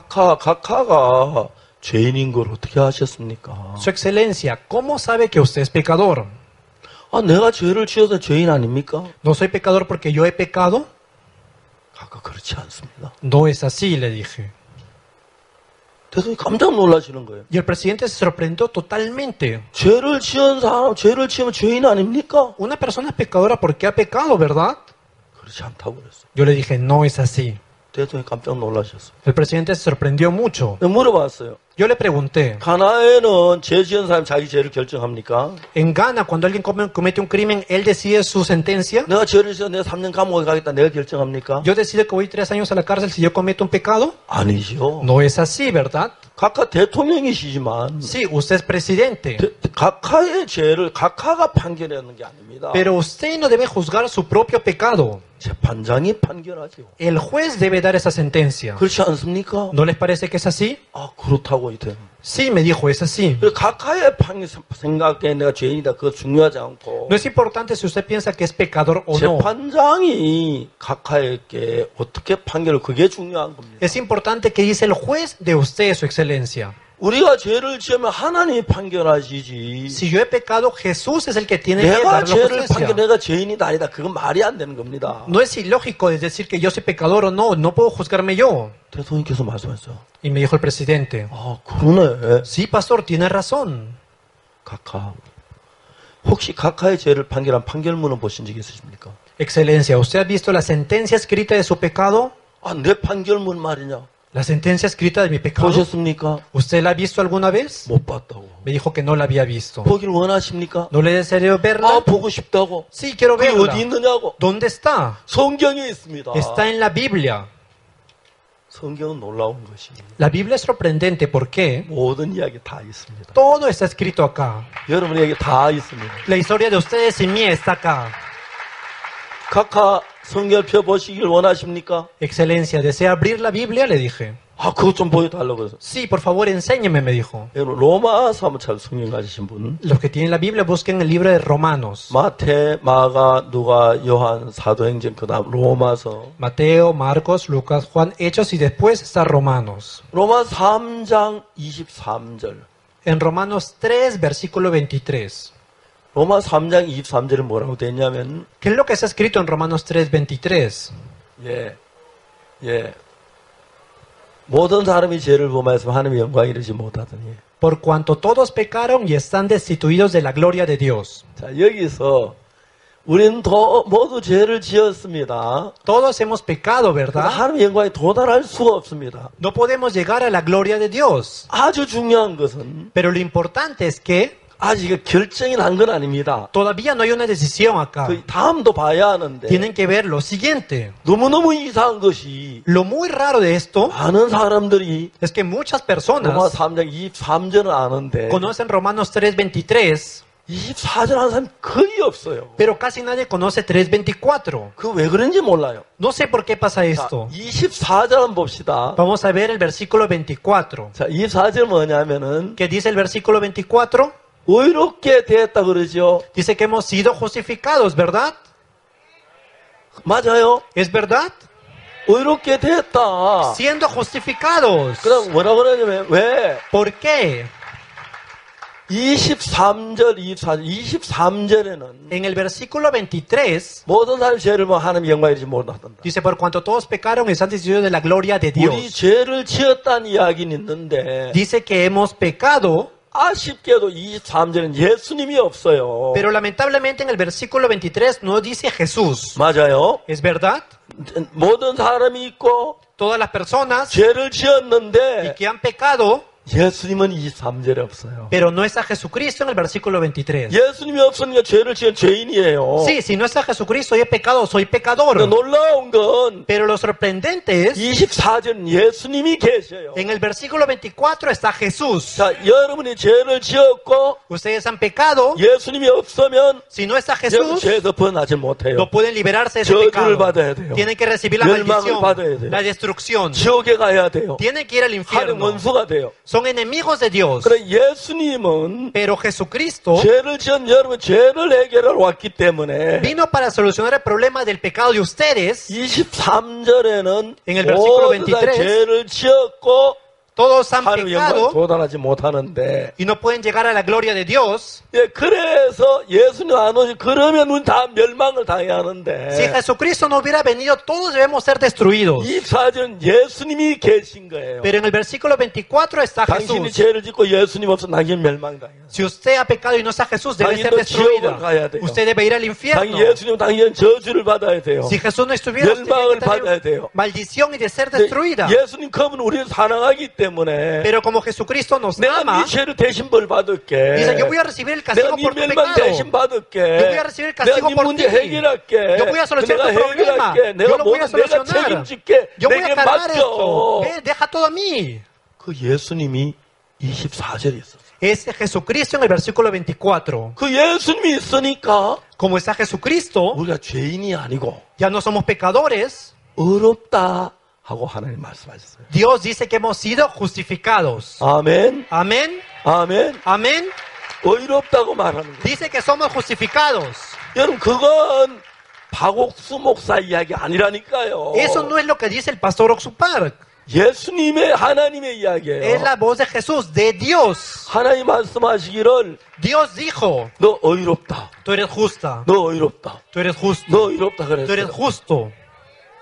A: 각하가 죄인인 걸 어떻게 하셨습니까?
B: Su Excelencia, ¿cómo sabe que usted es pecador?
A: 아, 내가 죄를 지어서 죄인 아닙니까?
B: ¿No soy pecador porque yo he pecado?
A: 각하 그렇지 않습니다.
B: No es así, le dije.
A: 대통령이 깜짝 놀라시는 거예요.
B: Y el presidente se sorprendió totalmente.
A: 죄를 지은 사람, 죄를 지으면 죄인 아닙니까?
B: Una persona es pecadora porque ha pecado, ¿verdad?
A: 그렇지 않다고 그랬어요.
B: Yo le dije, no es así.
A: 대통령이 깜짝 놀라셨어요.
B: El presidente se sorprendió mucho.
A: 내가 물어봤어요.
B: Yo le pregunté,
A: 가나에는 죄 지은 사람이 자기 죄를 결정합니까?
B: en Ghana, cuando alguien comete un crimen, ¿él decide su sentencia?
A: 내가 죄를 지어 내가 3년 감옥에 가겠다 내가 결정합니까?
B: ¿Yo decido que voy 3 años a la cárcel si yo cometo un pecado?
A: 아니죠.
B: No es así, ¿verdad?
A: 각하 대통령이시지만
B: Sí, usted es presidente.
A: 각하의 죄를 각하가 판결하는 게 아닙니다.
B: Pero usted no debe juzgar su propio pecado.
A: 재판장이 판결하죠.
B: El juez debe dar esa sentencia.
A: 그렇지 않습니까?
B: ¿No les parece que es así?
A: 아 그렇다고 이제.
B: Sí, me dijo, es así.
A: 각하의 생각에 내가 죄인이다 그거 중요하지 않고
B: No es importante si usted piensa que es pecador o no.
A: 재판장이 각하에게 어떻게 판결을 그게 중요한 겁니다.
B: Es importante que dice el juez de usted, su excelencia.
A: 우리가 죄를 지으면 하나님이 판결하시지.
B: Si yo he pecado, Jesús es el que tiene que
A: 내가
B: dar la
A: 죄를
B: justicia.
A: 판결 내가 죄인이다 아니다 그건 말이 안 되는 겁니다.
B: No es ilógico decir que yo soy pecador o no. No puedo juzgarme yo.
A: 대통령께서 말씀하셨어요.
B: Y me dijo el presidente,
A: 아 그러네.
B: sí, pastor, tiene razón.
A: 각하. 혹시 각하의 죄를 판결한 판결문을 보신 적 있으십니까?
B: Excelencia, ¿usted ha visto la sentencia escrita de su pecado?
A: 아, 내 판결문 말이냐?
B: La sentencia escrita de mi pecado,
A: 보셨습니까?
B: ¿usted la ha visto alguna vez?
A: 못 봤다고.
B: Me dijo que no la había visto.
A: 보기를 원하십니까?
B: ¿No le deseo verla?
A: 아, 보고 싶다고.
B: Sí, quiero
A: 그게
B: verla.
A: 어디 있느냐고.
B: ¿Dónde está?
A: 성경에 있습니다.
B: Está en la Biblia.
A: 성경은 놀라운 것이
B: La Biblia es sorprendente porque
A: 모든 이야기 다 있습니다.
B: todo está escrito acá.
A: 여러분에게 다 있습니다.
B: La historia de ustedes y mía está acá.
A: 각하 성결표 보시길 원하십니까?
B: Excelencia, ¿desea abrir la Biblia? Le dije.
A: 아, 그것 좀 보여달라고 그래서.
B: Sí, por favor, enséñeme, me dijo.
A: 여러분, 로마서 한번 잘 성경 가지신 분.
B: Los que tienen la Biblia busquen el libro de Romanos.
A: 마태, 마가, 누가, 요한, 사도행전, 그 다음 로마서.
B: Mateo, Marcos, Lucas, Juan, Hechos y después está Romanos.
A: 로마 3장 23절.
B: En Romanos 3, versículo 23.
A: 로마 3장 23절에 뭐라고 돼 있냐면,
B: ¿Qué es lo que está escrito en Romanos 3, 23?
A: 예. 모든 사람이 죄를 범하였으면 하나님의 영광에 이르지 못하더니.
B: Por cuanto todos pecaron y están destituidos de la gloria de Dios.
A: 자, 여기서 우리는 모두 죄를 지었습니다.
B: Todos hemos pecado, ¿verdad?
A: 하나님의 영광에 도달할 수가 없습니다.
B: No podemos llegar a la gloria de Dios.
A: 아주 중요한 것은
B: Pero lo importante es que
A: 아직 결정이 난 건 아닙니다.
B: todavía no hay una decisión acá.
A: 그 다음도 봐야 하는데
B: Tienen que ver lo siguiente.
A: 너무너무 이상한 것이
B: Lo muy raro de esto
A: 많은 사람들이
B: es que muchas
A: 로마
B: personas
A: 3장 23절은 아는데
B: conocen Romanos 3:23,
A: 24절 하는 사람이 거의 없어요.
B: pero casi nadie conoce 3:24.
A: 그 왜 그런지 몰라요.
B: No sé por qué pasa
A: 자,
B: esto.
A: 24절 한번 봅시다.
B: Vamos a ver el versículo 24.
A: 자, 24절 뭐냐면은
B: ¿Qué dice el versículo 24?
A: 의롭게 되었다 그러죠.
B: Dice que hemos sido justificados, ¿verdad?
A: 맞아요.
B: ¿Es verdad?
A: 의롭게 되었다.
B: Siendo justificados.
A: 그럼 뭐라고 그러냐면 왜?
B: ¿Por qué?
A: 23절, 24절, 23절에는
B: En el versículo 23
A: 모든 사람이 죄를 뭐 하나님 영광에 이르지 못한다.
B: dice, por cuanto todos pecaron y están destituidos de la gloria de
A: 우리
B: Dios.
A: 죄를 지었다는 이야기는 있는데
B: Dice que hemos pecado,
A: 아쉽게도 23절은 예수님이 없어요.
B: pero lamentablemente en el versículo 23 no dice Jesús.
A: 맞아요.
B: ¿Es verdad?
A: 모든 사람이 있고
B: Todas las personas
A: 죄를
B: y
A: 지었는데
B: que han pecado,
A: 예수님은 23절에 없어요.
B: pero no está Jesucristo en el versículo 23.
A: 예수님이 없으니까 죄를 지은 죄인이에요.
B: Sí, si no está Jesucristo y he pecado, soy pecador.
A: 근데 놀라운 건
B: Pero lo sorprendente es,
A: 24절은 예수님이 계셔요.
B: en el versículo 24 está Jesús.
A: 자, 여러분이 죄를 지었고
B: Ustedes han pecado,
A: 예수님이 없으면
B: si no está
A: 여러분
B: Jesús,
A: 죄에서 벗어나지 못해요.
B: no pueden liberarse de ese
A: 저주를
B: pecado.
A: 받아야 돼요.
B: Tienen que recibir la
A: 멸망을 받아야
B: maldición,
A: 돼요.
B: la destrucción.
A: 지옥에 가야 돼요.
B: Tienen que ir al
A: 하는
B: infierno.
A: 원수가 돼요.
B: Son enemigos de Dios.
A: 그래 예수님은
B: Pero Jesucristo
A: 죄를 지은 여러분 죄를 해결하러 왔기 때문에
B: vino para solucionar el problema del pecado de ustedes.
A: 23절에는
B: En el versículo
A: 모두 다
B: 23,
A: 죄를 지었고
B: Todos han
A: 하나님 영광에
B: pecado
A: 도달하지 못하는데
B: y no pueden llegar a la gloria de Dios.
A: 예, 그래서 예수님 안 오시 그러면 우리 다 멸망을 당해야
B: Si
A: 하는데
B: Jesucristo no hubiera venido, todos debemos ser destruidos.
A: 24절은 예수님이 계신 거예요.
B: Pero en el versículo 24 está
A: 당신이
B: Jesús.
A: 죄를 짓고 예수님 없으면 당신 멸망당해요.
B: Si usted ha pecado y no está Jesús, debe ser
A: 당신도 지옥을 가야
B: destruida.
A: 돼요.
B: Usted debe ir al
A: 당신
B: infierno.
A: 예수님 당신 저주를 받아야 돼요.
B: Si Jesús no estuviera, usted
A: 멸망을
B: tiene que
A: 받아야
B: tener
A: 돼요.
B: maldición y de ser
A: 근데
B: destruida.
A: 예수님 그분 우리를 사랑하기 때문에
B: Pero como Jesucristo nos
A: 내가
B: ama,
A: 네 죄를 대신 벌 받을게.
B: dice, yo voy a recibir el
A: 내가
B: castigo
A: 네
B: por tu
A: 멸망
B: pecado.
A: 대신 받을게.
B: Yo voy a recibir el castigo
A: 내가 네
B: por
A: 문제
B: ti.
A: 해결할게.
B: Yo voy a solucionar
A: 내가
B: tu problema.
A: 해결할게. 내가
B: Yo lo voy a
A: 모든 내가
B: solucionar.
A: 책임질게.
B: Yo voy a
A: 내게
B: cargar
A: 맡겨.
B: esto. Deja todo a mí.
A: 그 예수님이 24절에 있었어요.
B: Es Jesucristo en el versículo 24.
A: 그 예수님이 있으니까
B: Como está Jesucristo,
A: 우리가 죄인이 아니고
B: ya no somos pecadores.
A: 어렵다 하고 하나님 말씀하셨어요.
B: Dios dice que hemos sido justificados.
A: 아멘.
B: Amén.
A: 아멘.
B: Amén.
A: 어렵다고 말하는 거예요.
B: Dice que somos justificados.
A: 여러분 그건 박옥수 목사 이야기 아니라니까요.
B: Eso no es lo que dice el pastor Oxupark.
A: 예수님의 하나님의 이야기예요.
B: Es la voz de Jesús, de Dios.
A: 하나님 말씀하시기를
B: Dios dijo,
A: 너 의롭다.
B: tú eres justa,
A: 너 의롭다.
B: tú eres justo,
A: 너 의롭다
B: tú eres
A: 그랬어요.
B: justo.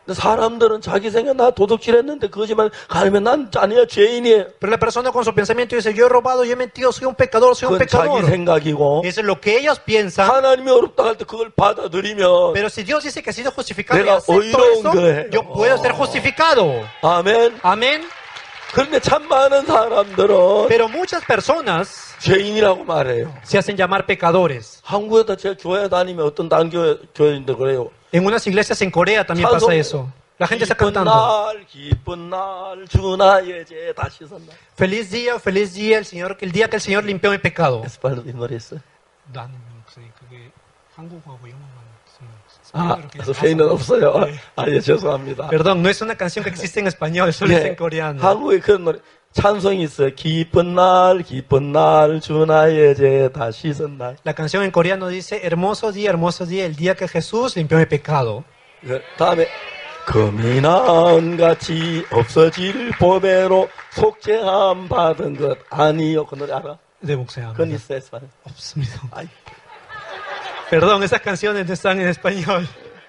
A: 사람들은 자기 생각 나 도둑질했는데 거짓말 가면 난 아니야 죄인이에요.
B: Pero la persona con su pensamiento dice, yo he robado, yo he mentido, soy un pecador, soy un
A: 그건 자기
B: pecador.
A: 생각이고
B: Eso es lo que ellos piensan.
A: 하나님이 어렵다 할 때 그걸 받아들이면
B: Pero si Dios dice que ha sido justificado y
A: 내가
B: acepto
A: 의로운
B: eso,
A: 거예요.
B: yo puedo ser justificado.
A: 아멘.
B: Amén.
A: 그런데 참 많은 사람들은
B: Pero muchas personas
A: 죄인이라고 말해요.
B: se hacen llamar pecadores.
A: 한국에다 제 교회 다니면 어떤 교회인들 그래요.
B: En unas iglesias en Corea también
A: 찬송,
B: pasa eso. La gente está
A: 기쁜
B: cantando.
A: 날, 기쁜 날, 주 나의 죄 다 씻었나.
B: Feliz día, el día que el Señor limpió mi pecado.
A: 에스파르도 이 노래 있어요?
B: 나는 그게 한국어하고 영어만
A: 아, 스페인은 없어요. 아, 예, 죄송합니다.
B: Perdón, no es una canción que existe en español, solo es en coreano.
A: 한국에 그런 노래, 찬송이 있어요. 기쁜 날, 주 나의 죄 다 씻은 날.
B: La canción en coreano dice, hermoso día, el día que Jesús limpió mi pecado.
A: 다음에, 금이 나은같이 없어질 보배로 속죄함 받은 것 아니요. 그 노래 알아?
B: De boxeo.
A: 그건 있어요, 에스파르.
B: 없습니다.
A: 아이.
B: Perdón, esas canciones no están en español.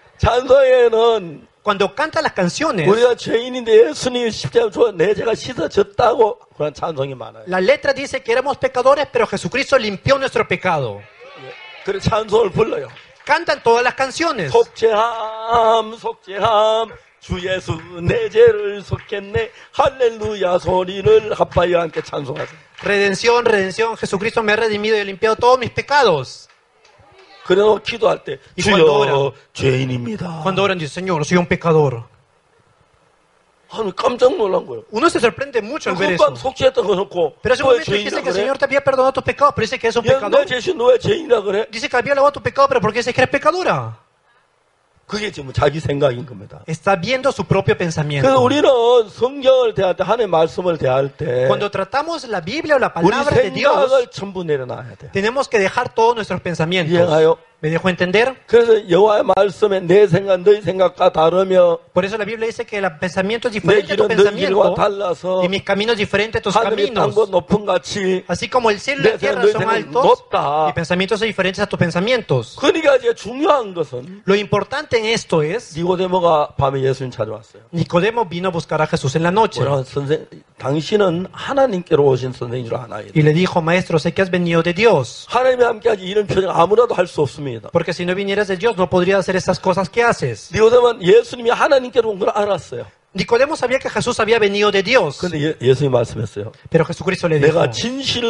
A: 찬송에는
B: Cuando canta las canciones,
A: 우리가 죄인인데 예수님이 십자가 줘 내 죄가 씻어졌다고 그런 찬송이 많아요.
B: la letra dice que éramos pecadores, pero Jesucristo limpió nuestro pecado.
A: 그래 찬송을 불러요.
B: Cantan todas las canciones.
A: 속죄함 주 예수 내 죄를 속했네 할렐루야 소리를 합하여 함께 찬송하세요.
B: Redención, Jesucristo me ha redimido y ha limpiado todos mis pecados.
A: 그래서 기도할 때
B: Y cuando oran,
A: 주여 죄인입니다.
B: cuando oran, dice, Señor, soy un pecador.
A: 아니 깜짝 놀란 거예요.
B: Uno se sorprende mucho al ver
A: 금방
B: eso.
A: 속죄했던 거 놓고
B: Pero ese
A: 왜
B: momento dijiste
A: 죄인이라
B: que el
A: 그래?
B: Señor te había perdonado tus pecados, pero dice que es un
A: 옛날
B: pecador.
A: 죄신 너왜 죄인이라 그래?
B: Dice que había lavado tu pecado, pero ¿por qué dices que eres pecadora?
A: 그게 지금 자기 생각인 겁니다.
B: Está viendo su propio
A: 그래서
B: pensamiento.
A: 우리는 성경을 대할 때 하나님의 말씀을 대할 때
B: Cuando tratamos la Biblia o la
A: 우리
B: palabra de Dios,
A: 생각을 전부 내려놔야 돼.
B: tenemos que dejar todos nuestros pensamientos.
A: 이해가요?
B: ¿Me dejo entender?
A: 그래서 여호와의 말씀에 내 생각 너희 생각과 다르며
B: Por eso la Biblia dice que el pensamiento es
A: 내
B: diferente a tu
A: 길은 너희 길과
B: pensamiento
A: 달라서
B: y mis caminos diferentes a tus
A: 하늘이
B: caminos.
A: 땅보다 높은 같이
B: Así como el cielo y la
A: 내
B: tierra
A: 생각,
B: son
A: 너희 생각
B: altos,
A: 높다.
B: mis pensamientos son diferentes a tus pensamientos.
A: 그러니까 이제 중요한 것은
B: Lo importante en esto es,
A: 니고데모가 밤에 예수님 찾아왔어요.
B: Nicodemo vino a buscar a Jesús en la noche
A: 뭐라 당신은 하나님께로 오신 선생인 줄 아나이다.
B: y le dijo, maestro, sé que has venido de Dios,
A: 하나님이 함께하지 이런 표정 아무라도 할 수 없습니다.
B: porque si no vinieras de Dios no podrías hacer estas cosas que haces.
A: 니고데모는 예수님이 하나님께로 온 걸 알았어요.
B: Nicodemo sabía que Jesús había venido de Dios,
A: 근데 예수님이 말씀했어요.
B: pero Jesucristo le dijo,
A: 내가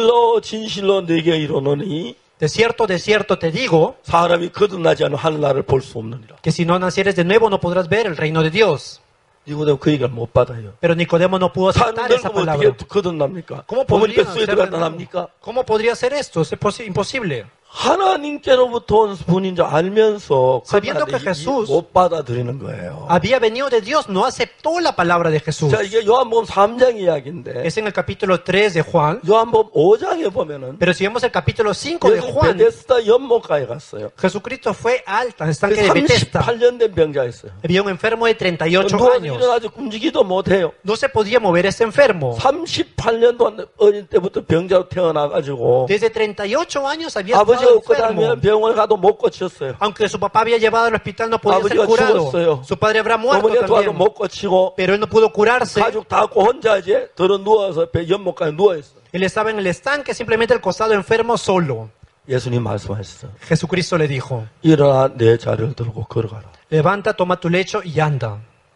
A: 진실로 내게 이르노니
B: de cierto te digo,
A: 사람이 거듭나지 않으면 하늘나라를 볼 수 없느니라.
B: que si no nacieres de nuevo no podrás ver el reino de Dios.
A: 니고데모 그 얘기를 못 받아요.
B: Pero Nicodemo no pudo aceptar esa
A: 사람들
B: palabra.
A: 어떻게 거듭납니까?
B: ¿Cómo
A: 어머니
B: podría
A: 뱃속에
B: ser
A: 들어갔다
B: de nuevo?
A: 납니까?
B: ¿Cómo podría ser esto? Es imposible.
A: 하나님께로부터 온 분인 줄 알면서
B: Sabiendo que Jesús
A: 못 받아들이는 거예요.
B: había venido de Dios, no aceptó la palabra de Jesús.
A: 자, 이게 요한복음 3장 이야기인데
B: Es en el capítulo 3 de Juan.
A: 요한복음 5장에 보면은
B: Pero si vemos el capítulo 5 de
A: 예수님
B: Juan,
A: 베데스다 연못가에 갔어요.
B: Jesucristo fue al estanque de Bethesda.
A: 38년 된 병자가 있어요.
B: Había un enfermo de 38
A: 누워서
B: años.
A: 일어나지 움직이도 못해요.
B: No se podía mover ese enfermo.
A: 38년 동안 어린 때부터 병자로 태어나가지고
B: Desde 38 años había
A: 아버지가
B: estado
A: 없고
B: enfermo.
A: 다니면 병원에 가도 못 고쳤어요.
B: Aunque su papá había llevado al hospital, no podía ser
A: 아버지가
B: curado.
A: 죽었어요.
B: Su padre habrá muerto
A: 어머니가 도와도
B: también.
A: 못 고치고
B: Pero él no pudo curarse.
A: 가족 다 갖고 혼자 이제 들어 누워서 연못가에 누워있어요.
B: Él estaba en el estanque, simplemente al costado enfermo solo.
A: 예수님 말씀하셨어요.
B: Jesucristo le dijo,
A: 일어나 내 자리를 들고 걸어가라.
B: levanta, toma tu lecho y anda.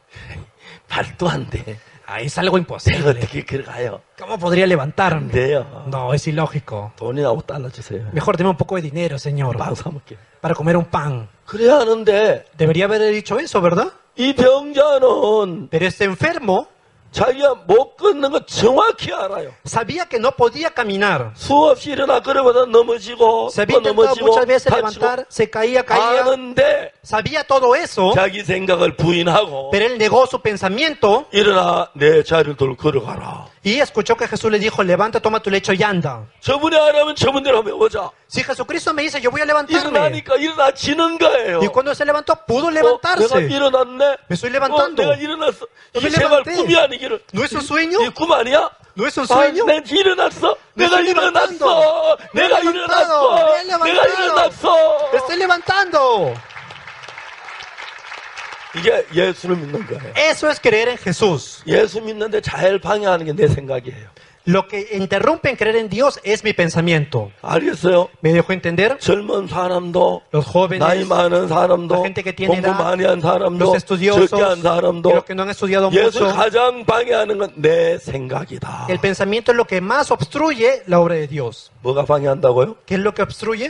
A: 말도 안 돼.
B: Es algo
A: 내가
B: imposible.
A: 어떻게 걸어가요?
B: ¿Cómo podría levantarme?
A: 돼요.
B: No, es ilógico.
A: 돈이나 5달러 주세요.
B: Mejor deme un poco de dinero, Señor,
A: 빵 사먹게.
B: para comer un pan.
A: 그래야 하는데
B: Debería haber dicho eso, ¿verdad?
A: 이 병자는
B: Pero este enfermo
A: 자기가 못 걷는 거 정확히 알아요.
B: sabía que no podía caminar.
A: 수없이 일어나 그러보다 넘어지고
B: Se había
A: 또
B: intentado
A: 넘어지고
B: muchas veces
A: 다치고
B: levantar, se caía.
A: 아는데
B: Sabía todo eso,
A: 자기 생각을 부인하고
B: pero él negó su pensamiento
A: 일어나 내 자리를 들고 걸어가라.
B: y escuchó que Jesús le dijo, levanta, toma tu lecho y anda.
A: 저분이 안 하면 저분대로 한번 해보자.
B: Si Jesucristo me dice, yo voy a levantarme.
A: 일어나니까 일어나지는 거예요.
B: Y cuando se levantó, pudo
A: 내가
B: levantarse.
A: 일어났네.
B: Me estoy levantando.
A: 내가 일어났어.
B: Yo me
A: 이 생활
B: levanté.
A: 꿈이 아니기를.
B: ¿No es un sueño?
A: 이 꿈 아니야?
B: ¿No es un sueño?
A: 내가 일어났어.
B: Me
A: 내가
B: estoy levantando.
A: 일어났어.
B: Me he
A: 내가
B: levantado.
A: 일어났어.
B: Me he
A: 내가
B: levantado.
A: 일어났어.
B: ¡Me estoy levantando!
A: 이게 예수를 믿는 거예요.
B: Eso es creer en Jesús.
A: 예수 믿는데 잘 방해하는 게 내 생각이에요.
B: Lo que interrumpe en creer en Dios es mi pensamiento.
A: 알겠어요?
B: ¿Me dejó entender?
A: 젊은 사람도,
B: Los jóvenes,
A: 나이 많은 사람도,
B: la gente que tiene
A: 공부
B: edad,
A: 많이 한 사람도,
B: los estudiosos,
A: 적게 한
B: y
A: 사람도,
B: los que no han estudiado
A: 예수
B: mucho.
A: 가장 방해하는 건 내 생각이다.
B: El pensamiento es lo que más obstruye la obra de Dios.
A: 뭐가 방해한다고요?
B: ¿Qué es lo que obstruye?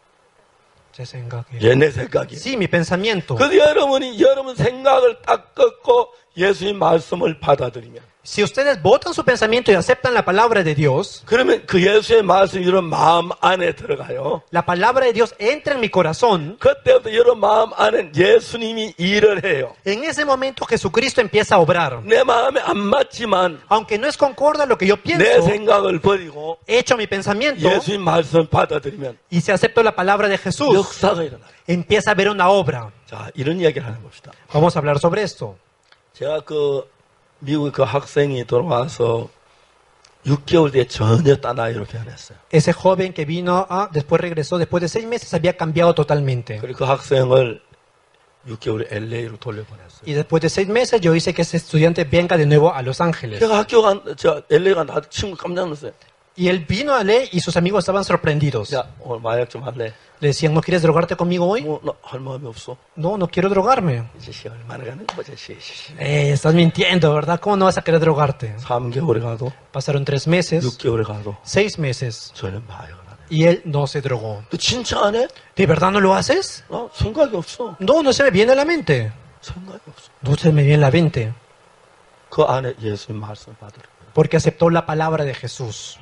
B: 제 생각이에요.
A: 예, 내 생각이에요.
B: Sí, mi pensamiento.
A: 그래서 여러분 생각을 딱 꺾고 예수의 말씀을 받아들이면,
B: Si ustedes votan su pensamiento y aceptan la palabra de Dios,
A: 그러면 그 예수의 말씀이 여러분 마음 안에 들어가요.
B: la palabra de Dios entra en mi corazón.
A: 그때부터 여러분 마음 안에 예수님이 일을 해요.
B: En ese momento Jesucristo empieza a obrar.
A: 내 마음에 안 맞지만
B: Aunque no es concorda lo que yo
A: 내
B: pienso,
A: 생각을 버리고
B: echo mi pensamiento
A: 예수의 말씀을 받아들이면
B: y si acepto la palabra de Jesús,
A: 역사가 일어나요.
B: empieza a haber una obra.
A: 자, 이런 이야기를 하는 봅시다.
B: Vamos a hablar sobre esto.
A: 제가 미국의 그 학생이 돌아와서 6개월 뒤에 전혀 딴 아이로 변했어요.
B: Ese joven que vino, después regresó, después de 6 meses había cambiado totalmente.
A: 그리고 그 학생을 6개월에 LA로 돌려보냈어요.
B: Y después de 6 meses yo hice que ese estudiante venga de nuevo a Los Ángeles.
A: 제가 LA 간 친구 깜짝 놀랐어요.
B: Y él vino a leer y sus amigos estaban sorprendidos.
A: 야, 오늘 마약 좀 할래?
B: Le decían, ¿no quieres drogarte conmigo hoy?
A: 너 할 마음이 없어?
B: No, no quiero drogarme.
A: 이제 얼마나 가는 거지?
B: Estás mintiendo, ¿verdad? ¿Cómo no vas a querer drogarte?
A: 3개월에 가도
B: Pasaron 3 meses,
A: 6개월에 가도
B: 6 meses,
A: 전혀 마약을 안 해.
B: y él no se drogó.
A: 너 진짜 안 해?
B: ¿De verdad no lo haces?
A: 생각이 없어.
B: No, no se me viene a la mente.
A: 생각이 없어.
B: No se me viene a la mente.
A: 그 안에 예수님 말씀 받으라.
B: Porque aceptó la palabra de Jesús.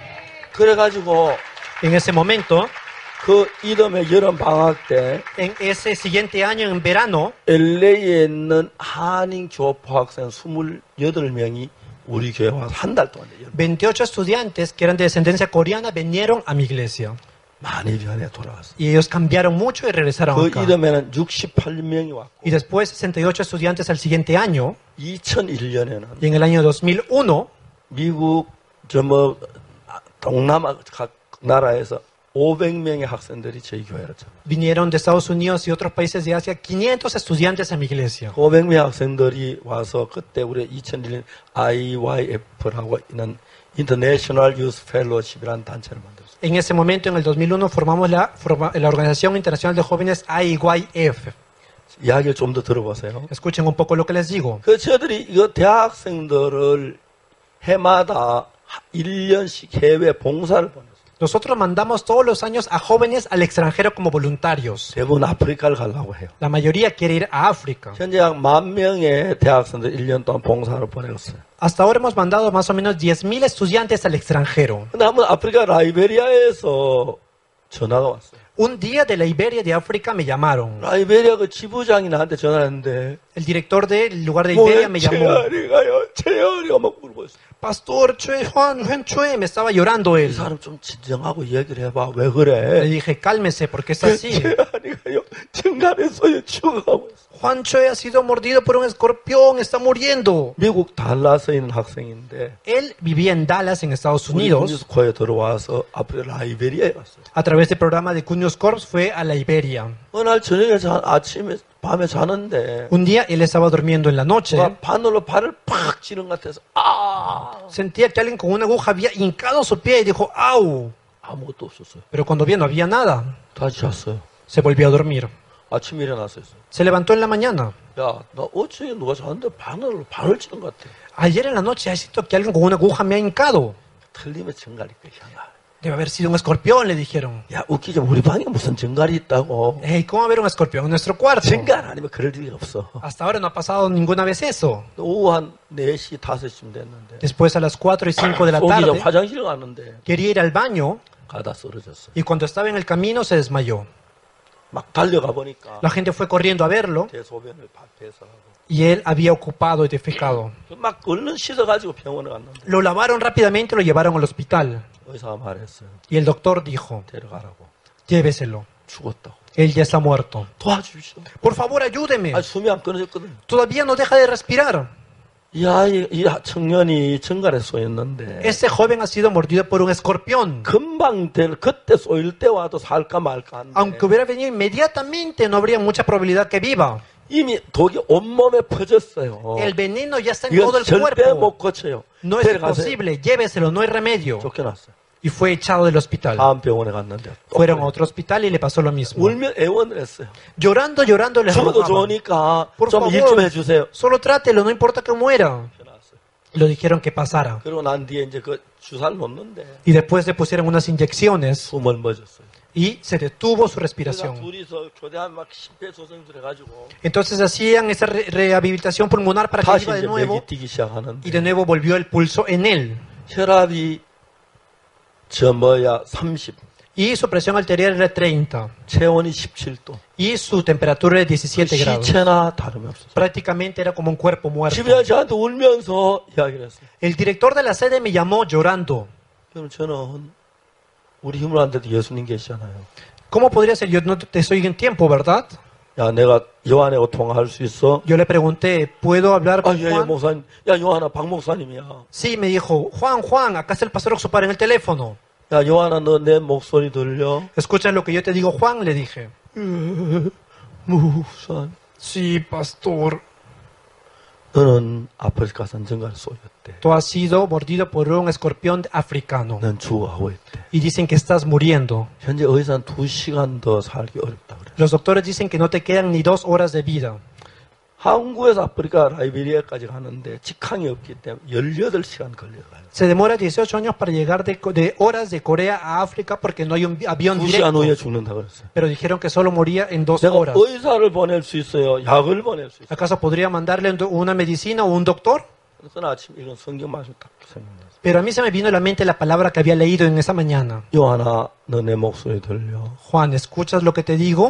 A: 그래가지고
B: En ese momento,
A: 그 이듬해 여름 방학 때
B: en ese siguiente año, en verano,
A: LA에 있는 한인 교포 학생 28명이 우리 교회 와서 한 달 동안
B: 28 estudiantes que eran de descendencia coreana vinieron a mi iglesia.
A: 많이 변해 돌아왔어요.
B: Y ellos cambiaron mucho y regresaron
A: 그
B: acá.
A: 이듬해는 68명이 왔고
B: Y después 68 estudiantes al siguiente año,
A: 2001년에는
B: y en el año 2001,
A: 미국 동남아 각 나라에서 500명의 학생들이 저희 교회로 참.
B: vinieron de Estados Unidos y otros países de Asia 500 estudiantes a mi iglesia.
A: 500명 학생들이 와서 그때 우리 2001년 IYF라고 있는 International Youth Fellowship이라는 단체를 만들었어요.
B: En ese momento, en el 2001, formamos la Organización Internacional de Jóvenes IYF.
A: 이야기를 좀 더 들어보세요.
B: Escuchen un poco lo que les digo.
A: 그 저들이 이거 대학생들을 해마다 1년씩 해외 봉사를 보냈어요.
B: Nosotros mandamos todos los años a jóvenes al extranjero como voluntarios.
A: 대부분 아프리카를 가려고 해요.
B: La mayoría quiere ir a África.
A: 현재 약 10,000명의 대학생들 1년 동안 봉사를 보냈어요.
B: Hasta ahora hemos mandado más o menos 10.000 estudiantes al extranjero.
A: 근데 한번 아프리카 라이베리아에서 전화가 왔어요.
B: Un día de la Iberia de África me llamaron.
A: 라이베리아 그 지부장이 나한테 전화를 했는데
B: El director del lugar de Iberia me llamó.
A: 최열이가 막 물어봤어요.
B: Pastor Chue, Juan Chue, me estaba llorando
A: 이
B: él.
A: 사람 좀 진정하고 얘기를 해봐. 왜
B: Le
A: 그래?
B: dije, cálmese, porque es así.
A: 최열이가요 증간했어요. 죽어가고 있어.
B: Juan Chue ha sido mordido por un escorpión, está muriendo.
A: 미국 달라스에 있는 학생인데
B: Él vivía en Dallas, en Estados
A: 우리
B: Unidos.
A: 뉴스코에 들어와서 아프리카 라이베리아에 갔어요.
B: A través del programa de Cunews Corps fue a la Iberia.
A: 어느 날 저녁에 아침에 밤에 자는데
B: Un día él estaba durmiendo en la noche.
A: 바늘로 발을 팍 찌른 것 같아서
B: Sentía que alguien con una aguja había hincado su pie y dijo, ¡au!
A: 아무것도 없었어요.
B: Pero cuando vio no había nada.
A: 다시 잤어요.
B: Se volvió a dormir.
A: 아침에 일어났어요.
B: Se levantó en la mañana.
A: 야, 나 어제 누가 자는데 바늘로 발을 찌른 것 같아.
B: Ayer en la noche he visto que alguien con una aguja me ha hincado.
A: 틀리면 정갈이 거야.
B: Debe haber sido un escorpión, le dijeron.
A: 야, 웃기지 마. 우리 방에 무슨 정갈이 있다고.
B: Hey, ¿cómo va a haber un escorpión en nuestro cuarto?
A: 정갈 아니면 그럴 일이 없어.
B: Hasta ahora no ha pasado ninguna vez eso.
A: 오후 한 4시, 5시쯤 됐는데
B: Después a las 4 y 5 de la
A: 속이 좀
B: tarde
A: 화장실 갔는데
B: quería ir al baño
A: 가다 쓰러졌어.
B: y cuando estaba en el camino se desmayó.
A: 막 달려가 보니까
B: La gente fue corriendo a verlo
A: 대소변을 밭에서 하고
B: y él había ocupado y defecado.
A: 막 얼른 씻어가지고 병원에 갔는데
B: Lo lavaron rápidamente y lo llevaron al hospital.
A: 의사가 말했어요.
B: Y el doctor dijo,
A: 데려가라고.
B: lléveselo.
A: 죽었다고.
B: Él ya está muerto.
A: 도와주십시오.
B: Por favor, ayúdeme.
A: 아니, 숨이 안 끊어졌거든.
B: Todavía no deja de respirar.
A: 이 청년이 정갈에 쏘였는데
B: Este joven ha sido mordido por un escorpión.
A: 금방 그때 쏘일 때 와도 살까 말까 한데
B: Aunque hubiera venido inmediatamente, no habría mucha probabilidad que viva.
A: 이미 독이 온몸에 퍼졌어요.
B: El veneno ya está en
A: 이건
B: todo el
A: 절대
B: cuerpo.
A: 못 고쳐요.
B: No es
A: 데려가세요.
B: posible, lléveselo, no hay remedio.
A: 쫓겨났어요.
B: Y fue echado del hospital.
A: 다음 병원에 갔는데 또
B: Fueron a
A: 그래요.
B: otro hospital y le pasó lo mismo.
A: 울면 애원을 했어요.
B: Llorando, llorando, les
A: 죽어도
B: rogaba.
A: 좋으니까
B: Por
A: 좀 일 좀
B: favor,
A: 해주세요.
B: solo trátelo, no importa que muera.
A: 쫓겨났어요.
B: Lo dijeron que pasara.
A: 그리고 난 뒤에 이제 그 주사를 놓는데
B: Y después le pusieron unas inyecciones
A: 숨을 멎었어요.
B: y se detuvo su
A: 그러니까
B: respiración.
A: 둘이서 교대하면 막 심폐소생술 해가지고
B: Entonces hacían esa rehabilitación pulmonar para que
A: 다시
B: viva de
A: 이제
B: nuevo
A: 맥이 뛰기 시작하는데
B: y de nuevo volvió el pulso en él.
A: 혈압이 저 뭐야 30,
B: Y su presión arterial era 30
A: 체온이 17도.
B: y su temperatura era 17 grados.
A: 시체나 다름이 없었어요.
B: Prácticamente era como un cuerpo muerto.
A: 집에 저한테 울면서 이야기를 했어요.
B: El director de la sede me llamó llorando.
A: 그럼 저는 우리 힘으로 안 돼도 예수님 계시잖아요.
B: ¿Cómo podría ser? Yo no te estoy en tiempo, ¿verdad?
A: 야, 내가 요한하고 통화할 수 있어?
B: Yo le pregunté, ¿puedo hablar
A: 아,
B: con
A: 예,
B: Juan?
A: 목사님. 야, 요한아, 박 목사님이야.
B: Sí, me dijo, Juan, acá está el pastor Oxupar en el teléfono.
A: 야, 요한아, 너 내 목소리 들려?
B: Escucha lo que yo te digo, Juan, le dije.
A: 목사님.
B: Sí, pastor.
A: 너는 아프리카 선정가를 쏘였대.
B: Tú has sido mordido por un escorpión africano.
A: 넌 죽어가고 있대.
B: Y dicen que estás muriendo.
A: 현재 의사는 2시간 더 살기 어렵다 그래.
B: Los doctores dicen que no te quedan ni 2 horas de vida.
A: 한국에서 아프리카 라이베리아까지 가는데 직항이 없기 때문에 18시간 걸려가요.
B: Se demora 18 años para llegar de horas de Corea a África porque no hay un avión
A: 2시간 후에
B: directo.
A: 죽는다 그랬어요.
B: Pero dijeron que solo moría en 2
A: 내가
B: horas.
A: 의사를 보낼 수 있어요? 약을 보낼 수 있어요?
B: ¿Acaso podría mandarle una medicina o un doctor?
A: 그래서 아침 이런 성경 말씀 딱 생각났어요.
B: Pero a mí se me vino a la mente la palabra que había leído en esa mañana.
A: 요한아, 너 내 목소리 들려?
B: Juan, ¿escuchas lo que te digo?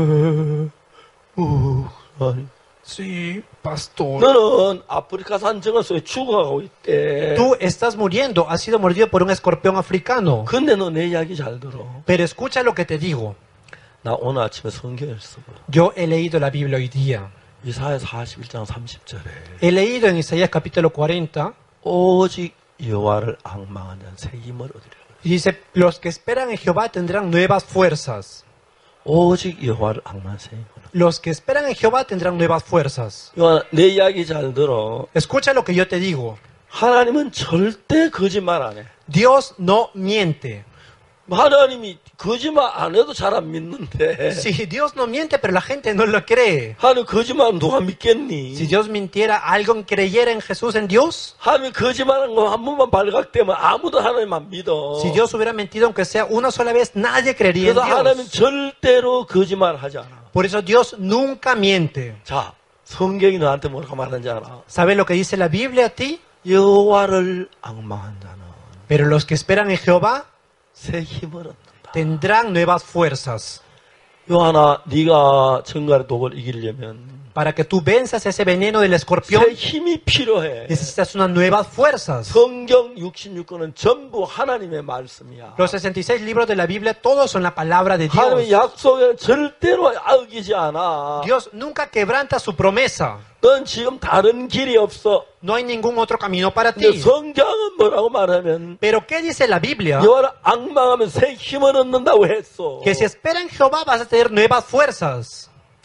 A: 아니.
B: Sí, pastor.
A: 너는 아프리카 산정을 쏘에 죽어가고 있대.
B: Tú estás muriendo, has sido mordido por un escorpión africano.
A: 근데 너 내 이야기 잘 들어.
B: Pero escucha lo que te digo.
A: 나 오늘 아침에 성경을 써보라.
B: Yo he leído la Biblia hoy día.
A: 이사야 41장 30절에
B: He leído en Isaías capítulo 40
A: 오직 여호와를 앙망한 자는 새 힘을 얻으리라.
B: y dice, los que esperan en Jehová tendrán nuevas fuerzas.
A: 오직 여호와를 앙망한 새 힘을.
B: Los que esperan en Jehová tendrán nuevas fuerzas.
A: 요한아, 내 이야기 잘 들어.
B: Escucha lo que yo te digo.
A: 하나님은 절대 거짓말 안 해.
B: Dios no miente.
A: 하나님이 거짓말 안 해도 잘 안 믿는데.
B: Si Dios no miente, pero la gente no lo cree.
A: 하나님 거짓말은 누가 믿겠니?
B: Si Dios mintiera, ¿alguien creyera en Jesús, en Dios?
A: 하나님 거짓말한 거 한 번만 발각되면 아무도 하나님 안 믿어.
B: Si Dios hubiera mentido, aunque sea una sola vez, nadie creería en
A: 그래서 하나님은
B: Dios.
A: 절대로 거짓말하지 않아.
B: Por eso Dios nunca miente.
A: 자, 성경이 너한테 뭐라고 말하는지 알아?
B: ¿Sabes lo que dice la Biblia a ti?
A: 여호와를 앙망한 자는
B: Pero los que esperan en Jehová
A: 새 힘을 얻는다.
B: tendrán nuevas fuerzas.
A: 요한아, 네가 정갈의 독을 이기려면
B: Para que tú venzas ese veneno del escorpión,
A: 새 힘이 필요해.
B: necesitas unas nuevas fuerzas.
A: 성경 66권은 전부 하나님의 말씀이야.
B: Los 66 libros de la Biblia, todos son la palabra de
A: 하나님의
B: Dios.
A: 약속에는 절대로 어기지 않아.
B: Dios nunca quebranta su promesa.
A: 넌 지금 다른 길이 없어.
B: No hay ningún otro camino para
A: 근데
B: ti.
A: 성경은 뭐라고 말하면
B: Pero ¿qué dice la Biblia?
A: 여호와를 앙망하면 새 힘을 얻는다고 했어.
B: Que si espera en Jehová vas a tener nuevas fuerzas.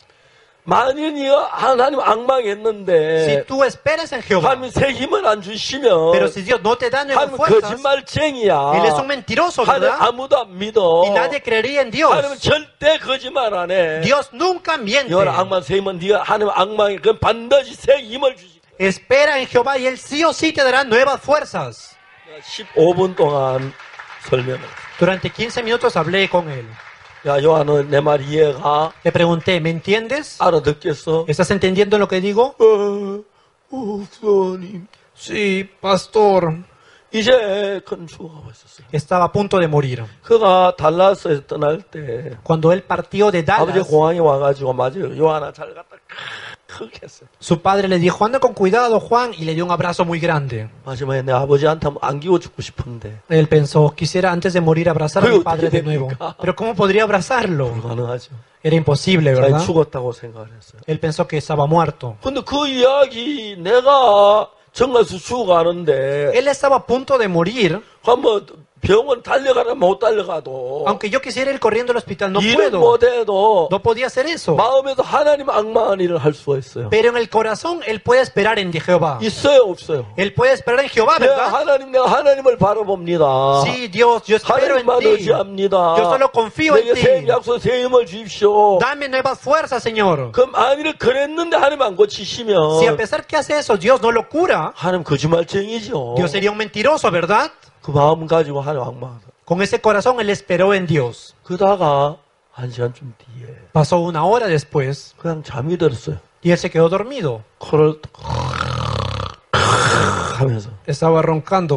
A: 만일 네가 하나님
B: Si
A: 앙망했는데
B: tú esperas en Jehová,
A: 하나님이 새 힘을 안 주시면
B: pero si Dios no te da nuevas
A: 하나님은
B: fuerzas,
A: 거짓말쟁이야.
B: Él es un mentiroso,
A: 하나님
B: ¿verdad?
A: 아무도 안 믿어.
B: Y nadie creería en Dios.
A: 하나님은 절대 거짓말 안 해.
B: Dios nunca miente.
A: 여호와 앙망 새 힘은 네가 하나님 앙망이 그럼 반드시 새 힘을 주시.
B: Espera en Jehová y Él sí o sí te dará nuevas fuerzas.
A: 15분 동안 설명을.
B: Durante 15 minutos hablé con él.
A: 야, 요한은 내 말 이해가?
B: Le pregunté, ¿me entiendes?
A: 알아듣겠어?
B: ¿Estás entendiendo lo que digo?
A: 목사님.
B: Sí, pastor.
A: 이제 큰 죽어가고 있었어요.
B: Estaba a punto de morir.
A: 그가 달라스에서 떠날 때
B: Cuando él partió de
A: 아버지
B: Dallas,
A: 공항에 와가지고 맞아요. 요한아 잘 갔다 크게 했어요.
B: su padre le dijo, anda con cuidado, Juan, y le dio un abrazo muy grande.
A: 마지막에 내 아버지한테 한번 안기고 죽고 싶은데
B: Él pensó, quisiera antes de morir abrazar a mi
A: Pero,
B: padre de nuevo. Pero ¿cómo podría abrazarlo?
A: 불가능하죠.
B: Era imposible,
A: 자기
B: ¿verdad?
A: 죽었다고 생각을 했어요.
B: Él pensó que estaba muerto.
A: 근데 그 이야기 내가 정말서 죽어가는데
B: Él estaba a punto de morir.
A: 한번 병원 달려가라 못 달려가도
B: Aunque yo quisiera ir corriendo al hospital, no
A: 일을
B: puedo.
A: 못해도
B: No podía hacer eso.
A: 마음에서 하나님 악망한 일을 할 수가 있어요.
B: Pero en el corazón, él puede esperar en Jehová.
A: 있어요, 없어요?
B: Él puede esperar en Jehová,
A: 내가
B: ¿verdad?
A: 내가 하나님을 바라봅니다.
B: Sí, Dios, yo espero en
A: 하나님만
B: ti.
A: 의지합니다.
B: Yo solo confío en
A: 내게 새
B: ti.
A: 약속, 새 힘을 주십시오.
B: Dame nuevas fuerzas, Señor.
A: 그럼 만일 그랬는데 하나님 안 고치시면
B: Si a pesar que hace eso, Dios no lo cura,
A: 하나님 거짓말쟁이죠.
B: Dios sería un mentiroso, ¿verdad?
A: 그 마음 가지고 하나님 악망하다.
B: Con ese corazón, él esperó en Dios.
A: 그러다가 한 시간쯤 뒤에
B: Pasó una hora después
A: 그냥 잠이 들었어요.
B: y él se quedó dormido.
A: 코를 하면서
B: Estaba roncando.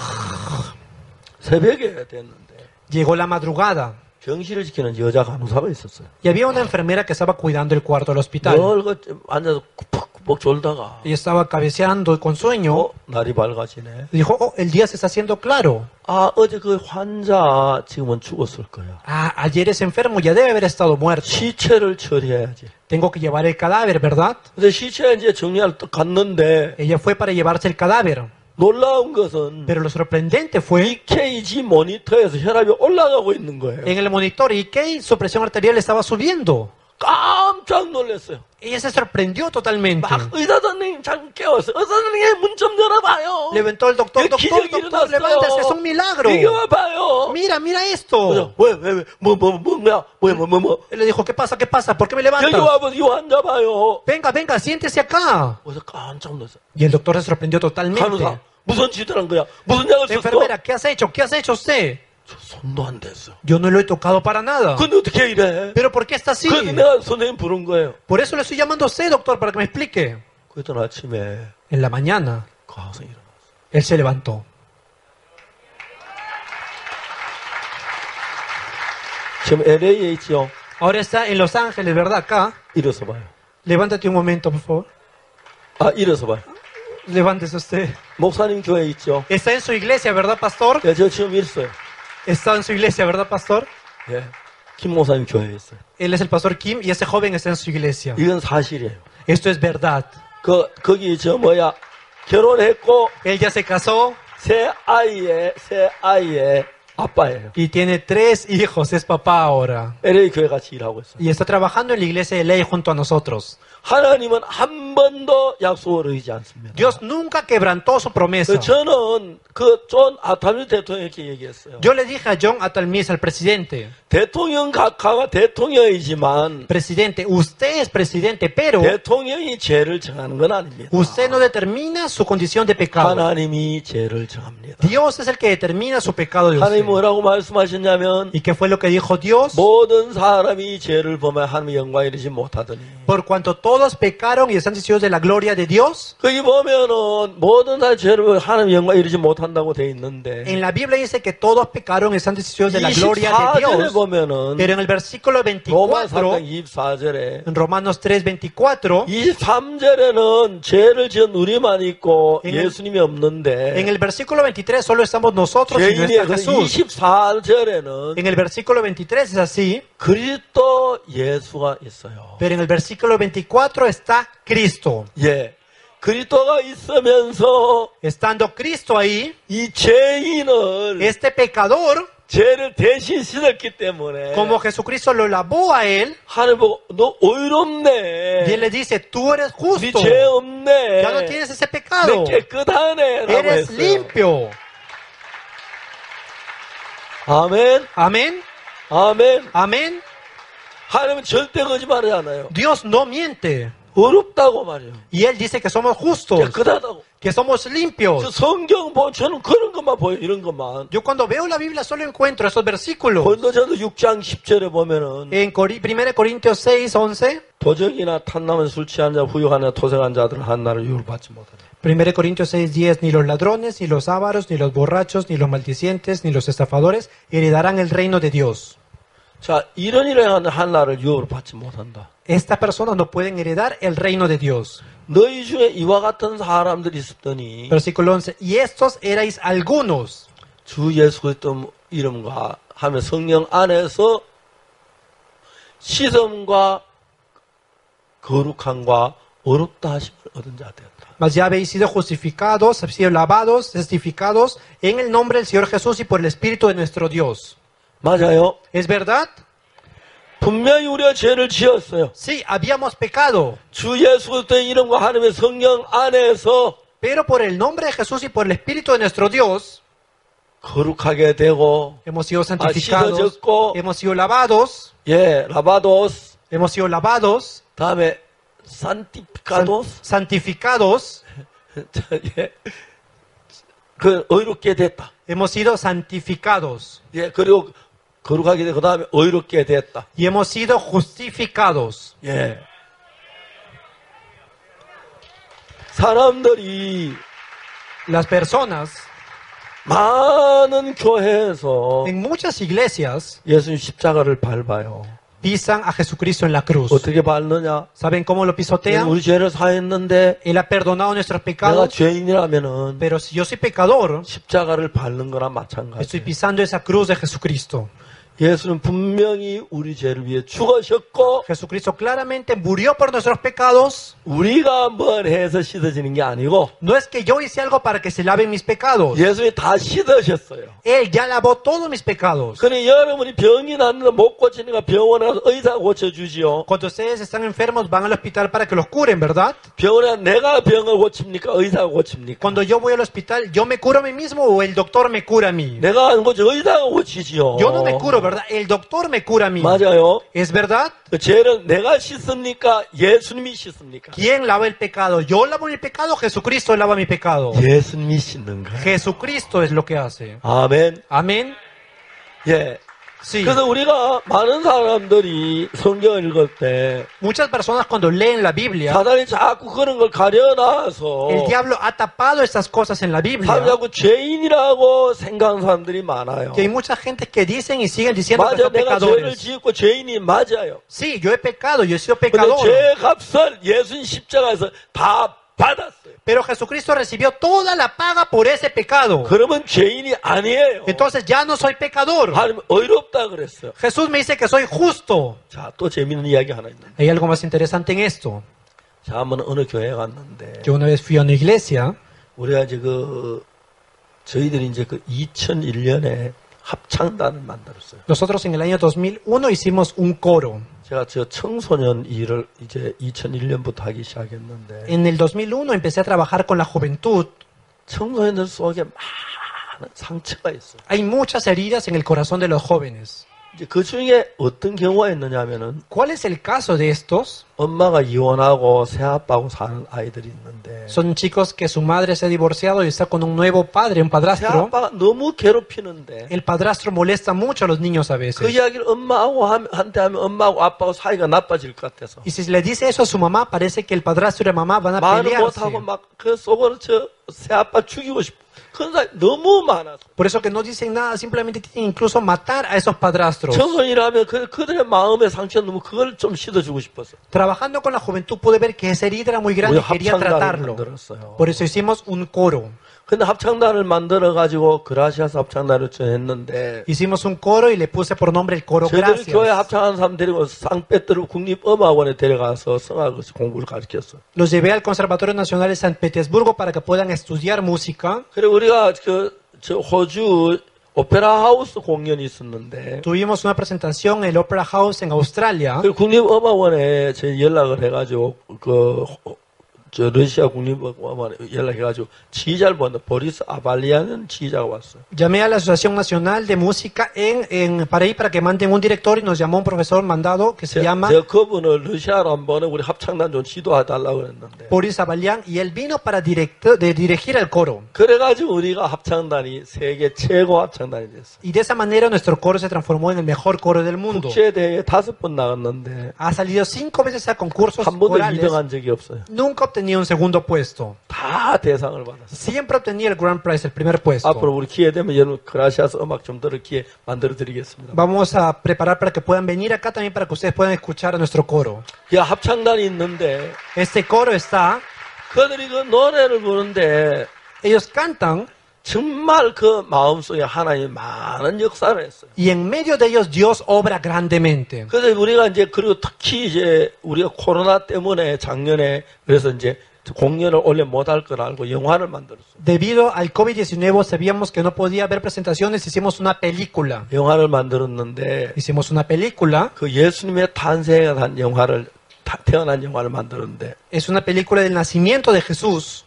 A: 새벽에 됐는데
B: Llegó la madrugada
A: 병실을 지키는 여자 간호사가 있었어요.
B: y había una enfermera que estaba cuidando el cuarto del hospital.
A: 늘 앉아서 푹푹 졸다가
B: Ella estaba cabeceando con sueño.
A: 날이 밝아지네.
B: Dijo, oh, el día se está haciendo claro.
A: 아, 어제 그 환자 지금은 죽었을 거야.
B: Ah, ayer ese enfermo ya debe haber estado muerto.
A: 시체를 처리해야지.
B: Tengo que llevar el cadáver, ¿verdad?
A: 근데 시체 이제 정리할 때 갔는데
B: Ella fue para llevarse el cadáver.
A: 놀라운 것은
B: Pero lo sorprendente fue,
A: EKG 모니터에서 혈압이 올라가고 있는 거예요.
B: en el monitor EK, su presión arterial estaba subiendo.
A: 깜짝 놀랐어요.
B: Ella se sorprendió totalmente.
A: 막 의사 선생님 잠 깨웠어요. 의사 선생님 문 좀 열어봐요.
B: Levantó el doctor,
A: 그
B: doctor,
A: 기적이
B: doctor, levántese, es un milagro.
A: 이게 와봐요.
B: Mira, mira esto.
A: 뭐야?
B: Él le dijo, ¿qué pasa? ¿Qué pasa? ¿Por qué me
A: 여기
B: levantas?
A: 와봐, 이 환자 봐요.
B: Venga, venga, siéntese acá.
A: 그래서 깜짝 놀랐어요.
B: Y el doctor se sorprendió totalmente.
A: 간호사, 무슨 짓을 한 거야? 무슨 약을 썼어?
B: Enfermera, ¿qué has hecho? ¿Qué has hecho usted?
A: 저 손도 안 댔어.
B: Yo no lo he tocado para nada.
A: 근데 어떻게 이래?
B: ¿Pero por qué está así?
A: 그래서 내가 선생님 부른 거예요.
B: Por eso le estoy llamando a usted, doctor, para que me explique.
A: 그랬더니 아침에
B: En la mañana,
A: 그 학생이 일어났어.
B: él se levantó.
A: 지금 LA에 있죠?
B: Ahora está en Los Ángeles, ¿verdad? Acá.
A: 일어서 봐요.
B: Levántate un momento, por favor.
A: 아, 일어서 봐요.
B: Levántese usted.
A: 목사님 교회 있죠?
B: Está en su iglesia, ¿verdad, pastor?
A: 예, 저 지금 있어요.
B: Está en su iglesia, ¿verdad, pastor?
A: 예. 김 목사님 교회에 있어요.
B: Él es el pastor Kim y ese joven está en su iglesia.
A: 이건 사실이에요.
B: Esto es verdad.
A: 거기 결혼했고,
B: Él ya se casó
A: 새 아이의 아빠예요.
B: y tiene 3 hijos. Es papá ahora.
A: LA 교회 같이 일하고 있어요.
B: Y está trabajando en la iglesia de ley junto a nosotros.
A: 하나님은 한 번도 약속을 어기지 않습니다.
B: Dios nunca quebrantó su promesa.
A: 저는 존 아타미 대통령에게 얘기했어요.
B: Yo le dije a John Atalmis, al presidente,
A: 대통령 각하가 대통령이지만
B: presidente, usted es presidente, pero
A: 대통령이 죄를 정하는 건 아닙니다.
B: usted no determina su condición de pecado.
A: 하나님이 죄를 정합니다.
B: Dios es el que determina su pecado de
A: 하나님
B: usted.
A: 뭐라고 말씀하셨냐면
B: ¿Y qué fue lo que dijo Dios?
A: 모든 사람이 죄를 범해 하나님의 영광에 이르지 못하더니
B: Por cuanto todos pecaron y están destituidos de la gloria de Dios.
A: 거기 보면은 모든 사람이 죄를 범해 하나님의 영광에 이르지 못한다고 돼 있는데
B: En la Biblia dice que todos pecaron y están destituidos de la gloria de
A: 24절에
B: Dios.
A: 보면은
B: Pero en el versículo
A: 로마 4장
B: 24,
A: 24절에
B: en Romanos 3:24,
A: 23절에는 죄를 지은 우리만 있고
B: en el-
A: 예수님이 없는데
B: en el versículo 23 solo estamos nosotros y no
A: 죄인의
B: está Jesús.
A: 24절에는
B: En el versículo 23 es así,
A: 그리스도 예수가 있어요.
B: pero en el versículo 24 está Cristo.
A: 예. 그리스도가 있으면서
B: Estando Cristo ahí,
A: 이 죄인을
B: este pecador,
A: 죄를 대신 씻었기 때문에
B: como Jesucristo lo lavó a él,
A: 하나님 보고 너
B: y él
A: 의롭네.
B: le dice, tú eres
A: 네
B: justo,
A: 죄 없네.
B: ya no tienes ese pecado,
A: 내 깨끗하네. 라고
B: eres
A: 했어요.
B: limpio.
A: 아멘.
B: Amén,
A: 아멘.
B: amén.
A: 하나님은 절대 거짓말하지 않아요.
B: Dios no miente.
A: 어렵다고 말이에요.
B: Y Él dice que somos justos,
A: 깨끗하다고.
B: que somos
A: 저
B: limpios.
A: 성경 보면 저는 그런 것만 보여요. 이런 것만.
B: Yo cuando veo la Biblia solo encuentro esos versículos.
A: 고린도전서 6장 10절에 보면은
B: En 1 Corintios 6, 11,
A: 도적이나 탐나면 술 취한 자, 후욕하는 자, 토색한 자들은 한 날을 유를 받지 못하다.
B: 1 Corintios 6, 10, ni los ladrones, ni los ávaros, ni los borrachos, ni los maldicientes, ni los estafadores heredarán el reino de Dios.
A: 자, 이런 일을 하는 한 날을 유업을 받지 못한다.
B: Estas personas no pueden heredar el reino de Dios.
A: 너희 중에 이와 같은 사람들이 있었더니
B: Versículo 11, y estos erais algunos.
A: 주 예수 그리스도 이름과 하며 성령 안에서 씻음과 거룩함과 어렵다 하심을 얻은 자 되었다.
B: Mas ya habéis sido justificados, habéis sido lavados, testificados en el nombre del Señor Jesús y por el Espíritu de nuestro Dios.
A: 맞아요.
B: ¿Es verdad?
A: 분명히 우리가 죄를 지었어요.
B: Sí, habíamos pecado.
A: 주 예수 그리스도의 이름과 하나님의 성령 안에서
B: Pero por el nombre de Jesús y por el Espíritu de nuestro Dios,
A: 거룩하게 되고,
B: hemos sido santificados,
A: 씻어졌고,
B: hemos sido lavados,
A: 예, 라바도스,
B: hemos sido lavados,
A: 다음에 산티피카도스,
B: santificados,
A: 예, 그 의롭게 됐다.
B: hemos sido santificados
A: 예, 그리고 거룩하게 되고, 그 다음에 의롭게 됐다.
B: y hemos sido justificados.
A: 예. 사람들이
B: Las personas
A: 많은 교회에서
B: en muchas iglesias
A: 예수님 십자가를 밟아요.
B: pisan a Jesucristo en la cruz.
A: 어떻게 밟느냐?
B: ¿Saben cómo lo pisotean?
A: 우리 죄를 사했는데
B: Él ha perdonado nuestros
A: 내가
B: pecados,
A: 죄인이라면은
B: pero si yo soy pecador,
A: 십자가를 밟는 거나
B: estoy
A: 마찬가지예요.
B: pisando esa cruz de Jesucristo.
A: 예수는 분명히 우리 죄를 위해 죽으셨고
B: Jesucristo claramente murió por nuestros pecados.
A: 우리가 뭘 해서 씻어지는 게 아니고
B: No es que yo hice algo para que se laven mis pecados.
A: 예수님이 다 씻으셨어요.
B: Él ya lavó todos mis pecados.
A: 그러니 여러분이 병이 났는데 못 고치니까 병원에 가서 의사가 고쳐주지요.
B: Cuando ustedes están enfermos van al hospital para que los curen, ¿verdad?
A: 병원에 가서 내가 병을 고칩니까? 의사가 고칩니까?
B: Cuando yo voy al hospital, ¿yo me curo a mí mismo o el doctor me cura a mí?
A: 내가 안 고쳐 의사가 고치지요.
B: Yo no me curo, ¿verdad? El doctor me cura a mí.
A: 맞아요.
B: ¿Es verdad?
A: 그 죄는 내가 씻습니까? 예수님이 씻습니까?
B: ¿Quién lava el pecado? ¿Yo lavo mi pecado? Jesucristo lava mi pecado.
A: 예수님이 씻는 거예요.
B: Jesucristo es lo que hace.
A: 아멘.
B: Amén.
A: 예.
B: Sí.
A: 그래서 우리가 많은 사람들이 성경을 읽을 때
B: Muchas personas cuando leen la Biblia,
A: 사단이 자꾸 그런 걸 가려놔서
B: el diablo ha tapado estas cosas en la Biblia.
A: 사람이 자꾸 죄인이라고 생각하는 사람들이 많아요.
B: Que hay mucha gente que dicen y siguen diciendo que
A: 맞아,
B: son
A: 내가 죄를
B: pecadores.
A: 지었고 죄인이 맞아요.
B: Sí, yo he pecado, yo he sido
A: 근데
B: pecador.
A: 죄 값을 예수님 십자가에서 다 받았어요.
B: Pero Jesucristo recibió toda la paga por ese pecado.
A: 그러면 죄인이 아니에요.
B: Entonces ya no soy pecador.
A: 하나님 의롭다 그랬어요.
B: Jesús me dice que soy justo.
A: 자, 또 재밌는 이야기 하나 있는데.
B: Hay algo más interesante en esto.
A: 자, 한번 어느 교회에 갔는데
B: Yo una vez fui a una iglesia.
A: 우리가 이제 저희들이 이제 2001년에 합창단을 만들었어요.
B: Nosotros en el año 2001 hicimos un coro.
A: 제가 저 청소년 일을 이제 2001년부터 하기 시작했는데
B: En el 2001 empecé a trabajar con la juventud.
A: 청소년들 속에 많은 상처가 있어요.
B: Hay muchas heridas en el corazón de los jóvenes.
A: 이제 그 중에 어떤 경우가 있느냐면은
B: ¿Cuál es el caso de estos?
A: 엄마가 이혼하고 새아빠하고 사는 아이들이 있는데
B: Son chicos que su madre se ha divorciado y está con un nuevo padre, un padrastro.
A: 새아빠가 너무 괴롭히는데
B: El padrastro molesta mucho a los niños a
A: 그
B: veces.
A: 이야기를 엄마하고 한테 하면 엄마하고 아빠하고 사이가 나빠질 것 같아서
B: Y si le dice eso a su mamá, parece que el padrastro y la mamá van a
A: 말을
B: pelearse.
A: 못하고 막 그 속으로 저 새아빠 죽이고 싶어. 그런 사람이 너무 많아서
B: Por eso que no dicen nada, simplemente quieren incluso matar a esos padrastros.
A: 청소년이라면 그들의 마음의 상처는 너무 그걸 좀 씻어주고 싶어서
B: Trabajando con la juventud pude ver que esa herida era muy grande y
A: 우리
B: quería
A: 합창단을
B: tratarlo.
A: 만들었어요.
B: Por eso hicimos un coro.
A: 근데 합창단을 만들어가지고 그라시아스 합창단을 했는데
B: Hicimos un coro y le puse por nombre el coro
A: 저희들이 교회
B: Gracias.
A: 합창하는 사람 데리고 쌍배들을 국립음악원에 데려가서 성악 공부를 가르쳤어.
B: Los llevé al Conservatorio Nacional de San Petersburgo para que puedan estudiar música.
A: 그리고 우리가 저 호주 오페라 하우스 공연이 있었는데
B: Tuvimos una presentación en el Opera House en Australia.
A: 그 국립음악원에 저희 연락을 해가지고 저 러시아 국립음악원에 연락해가지고 지휘자를 보는데 보리스 아발리아는 지휘자가 왔어요.
B: Llamé a la Asociación Nacional de Música para ir para que manden un director y nos llamó un profesor mandado que se llama
A: 제가 그분을 러시아로 한번 우리 합창단 좀 지도해달라고 그랬는데
B: Boris Abalian y él vino para dirigir el coro.
A: 그래가지고 우리가 합창단이 세계 최고 합창단이 됐어요.
B: Y de esa manera nuestro coro se transformó en el mejor coro del mundo.
A: 국제대회에 5번 나갔는데
B: Ha salido 5 veces a concursos
A: 한 번도
B: corales.
A: 2등한 적이 없어요.
B: Nunca obtenía un segundo puesto.
A: 다 대상을 받았어요.
B: Siempre obtenía el grand prize, el primer puesto.
A: 앞으로 우리 기회 되면 여러분 그라시아스 음악 좀 들을 기회 만들어 드리겠습니다.
B: Vamos a preparar para que puedan venir acá también para que ustedes puedan escuchar a nuestro coro.
A: 야, 합창단이 있는데
B: Este coro está,
A: 그들이 그 노래를 부르는데
B: ellos cantan,
A: 정말 그 마음속에 하나님이 많은 역사를 했어요.
B: Y en medio de ellos Dios obra grandemente.
A: 그래서 우리가 이제 그리고 특히 이제 우리가 코로나 때문에 작년에 그래서 이제 공연을 원래 못할 걸 알고 영화를 만들었어요.
B: Debido al COVID-19 sabíamos que no podía haber presentaciones, hicimos una película.
A: 영화를 만들었는데
B: Hicimos una película,
A: 그 예수님의 탄생에 한 영화를 태어난 영화를 만들었는데
B: es una película del nacimiento de Jesús.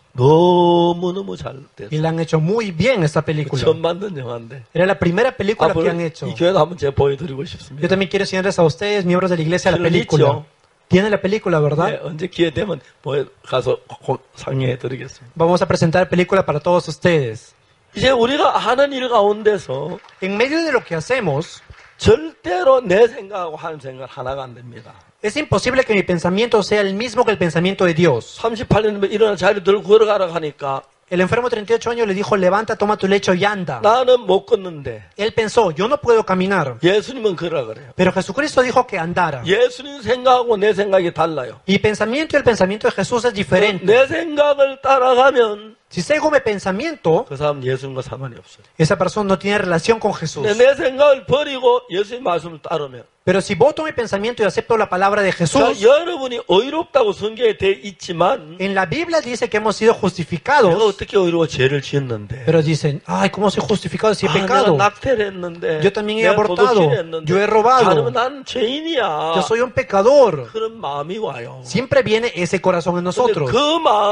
A: 너무너무 잘 됐어요.
B: Y la han hecho muy bien esta película.
A: 처음 만든 영화인데
B: Era la primera película que
A: 앞으로
B: han hecho.
A: 이 교회도 한번 제가 보여드리고
B: Yo
A: 싶습니다.
B: también quiero enseñarles a ustedes, miembros de la iglesia, la
A: Sí,
B: película.
A: dicho.
B: Tienen la película, ¿verdad?
A: 네, 언제 기회 되면 가서 상의해 드리겠습니다.
B: Vamos a presentar película para todos ustedes.
A: 이제 우리가 하는 일 가운데서
B: En medio de lo que hacemos,
A: 절대로 내 생각하고 하는 생각 하나가 안 됩니다.
B: es imposible que mi pensamiento sea el mismo que el pensamiento de Dios.
A: 38년 일어나 자리 들고 걸어가라 하니까
B: El enfermo de 38 años le dijo, levanta, toma tu lecho y anda.
A: 나는 못 걷는데
B: Él pensó, yo no puedo caminar.
A: 예수님은 걸으라 그래요.
B: Pero Jesucristo dijo que andara.
A: 예수님 생각하고 내 생각이 달라요.
B: Mi pensamiento y el pensamiento de Jesús es diferente.
A: 내 생각을 따라가면
B: Si sigo mi pensamiento,
A: 그 사람 예수님과 상관이 없어요.
B: esa persona no tiene relación con Jesús.
A: 근데 내 생각을 버리고 예수님 말씀을 따르면
B: Pero si voto mi pensamiento y acepto la palabra de Jesús,
A: 그러니까 여러분이 의롭다고 성경에 돼 있지만
B: en la Biblia dice que hemos sido
A: 내가
B: justificados.
A: 어떻게 의로워 죄를 지었는데
B: Pero dicen, ay, ¿cómo soy justificado si he
A: 내가
B: pecado?
A: 낙태를 했는데
B: Yo también he
A: 내가
B: abortado.
A: 도둑질을 했는데
B: Yo he robado.
A: 하나님은 난 죄인이야.
B: Yo soy un pecador.
A: 그런 마음이 와요.
B: Siempre viene ese corazón en
A: 근데
B: nosotros.
A: 그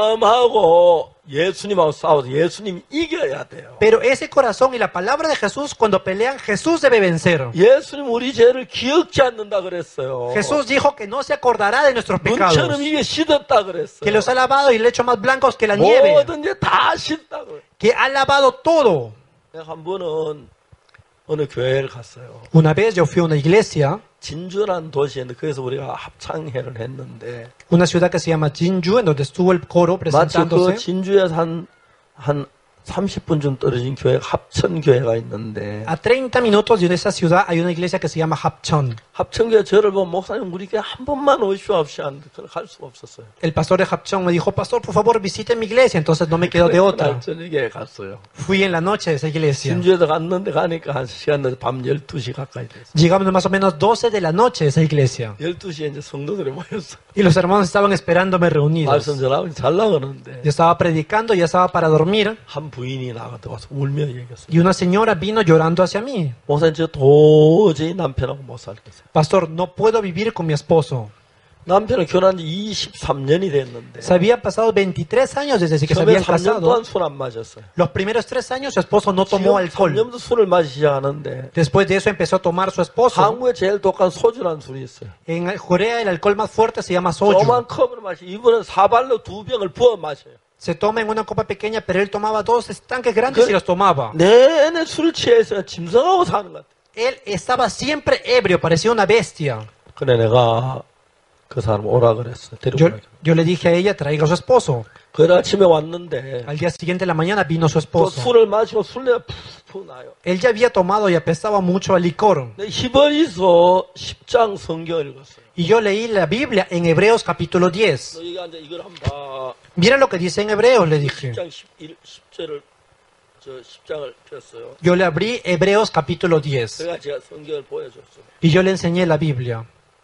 A: 마음하고 예수님하고 싸워서 예수님이 이겨야 돼요.
B: Pero ese corazón y la palabra de Jesús, cuando pelean, Jesús debe vencer.
A: 예수님 우리 죄를 기억지 않는다 그랬어요.
B: Jesús dijo que no se acordará de nuestros pecados,
A: 눈처럼 이게 씻었다
B: que
A: 그랬어요.
B: los ha lavado y le ha hecho más blancos que la nieve,
A: 모든 죄 다 씻다 그래요.
B: que ha lavado todo.
A: 내가 한 번은 어느 교회를 갔어요.
B: Una vez yo fui a una iglesia,
A: 진주라는 도시였는데 거기서 우리가 합창회를 했는데
B: una ciudad que se llama Jinju, en donde estuvo el coro
A: 마치 그
B: presentándose.
A: 진주에서 한 30분쯤 떨어진 교회 합천교회가 있는데
B: A 30 minutos de esa ciudad hay una iglesia que se llama Hapchon.
A: 합천교회 저를 보면 목사님 우리 교회 한 번만 오십시오 없이 하는데 그걸 갈 수가 없었어요.
B: El pastor de Hapchon me dijo, pastor, por favor, visite mi iglesia. Entonces no me quedó de otra.
A: 날 저녁에 갔어요.
B: Fui en la noche de esa iglesia.
A: 진주에서 갔는데 가니까 한 시간 늦어 밤 12시 가까이 됐어요.
B: Llegamos más o menos 12 de la noche a esa iglesia.
A: 12시에 이제 성도들이 모였어요.
B: Y los hermanos estaban esperándome reunidos.
A: 말씀 전하고 잘 나가는데
B: Yo estaba predicando, ya estaba para dormir.
A: 한 부인이 나가서 와서 울며 얘기했어요.
B: Y una señora vino llorando hacia mí.
A: 목사님 저 도저히 남편하고 못 살겠어요.
B: Pastor, no puedo vivir con mi esposo.
A: 남편은 결혼한 지 23년이 됐는데
B: Se habían pasado 23 años desde que se
A: 처음에
B: habían
A: 3년
B: casado.
A: 동안 술 안 마셨어요.
B: Los primeros 3 años su esposo no tomó alcohol.
A: 3년부터 술을 마시기 시작하는데
B: Después de eso empezó a tomar su esposo.
A: 한국에 제일 독한 소주라는 술이 있어요.
B: En Corea el alcohol más fuerte se llama soju.
A: 조그만 컵으로 마시고 이분은 사발로 2병을 부어 마셔요.
B: Se toma en una copa pequeña, pero él tomaba 2 estanques grandes y los tomaba.
A: 내내 술 취해서 짐승하고 사는 것 같아요.
B: Él estaba siempre ebrio, parecía una bestia.
A: 그래 내가 그 사람 오라 그랬어. 데리고 오라.
B: Yo le dije a ella, traiga a su esposo.
A: 그 아침에 왔는데
B: Al día siguiente de la mañana vino su
A: 또
B: esposo.
A: 술을 마시고 술내가 푹푹 나요.
B: Él ya había tomado y apestaba mucho al licor.
A: 내 히브리서 10장 성경을 읽었어요.
B: Y yo leí la Biblia en Hebreos capítulo 10.
A: 너 여기 앉아 이걸 한번 봐.
B: Mira lo que dice en Hebreos, le dije.
A: 10장 10절을 10장을 폈어요.
B: Yo le abrí Hebreos capítulo 10.
A: 그래가 제가 성경을 보여줬어요.
B: Y yo le enseñé la Biblia.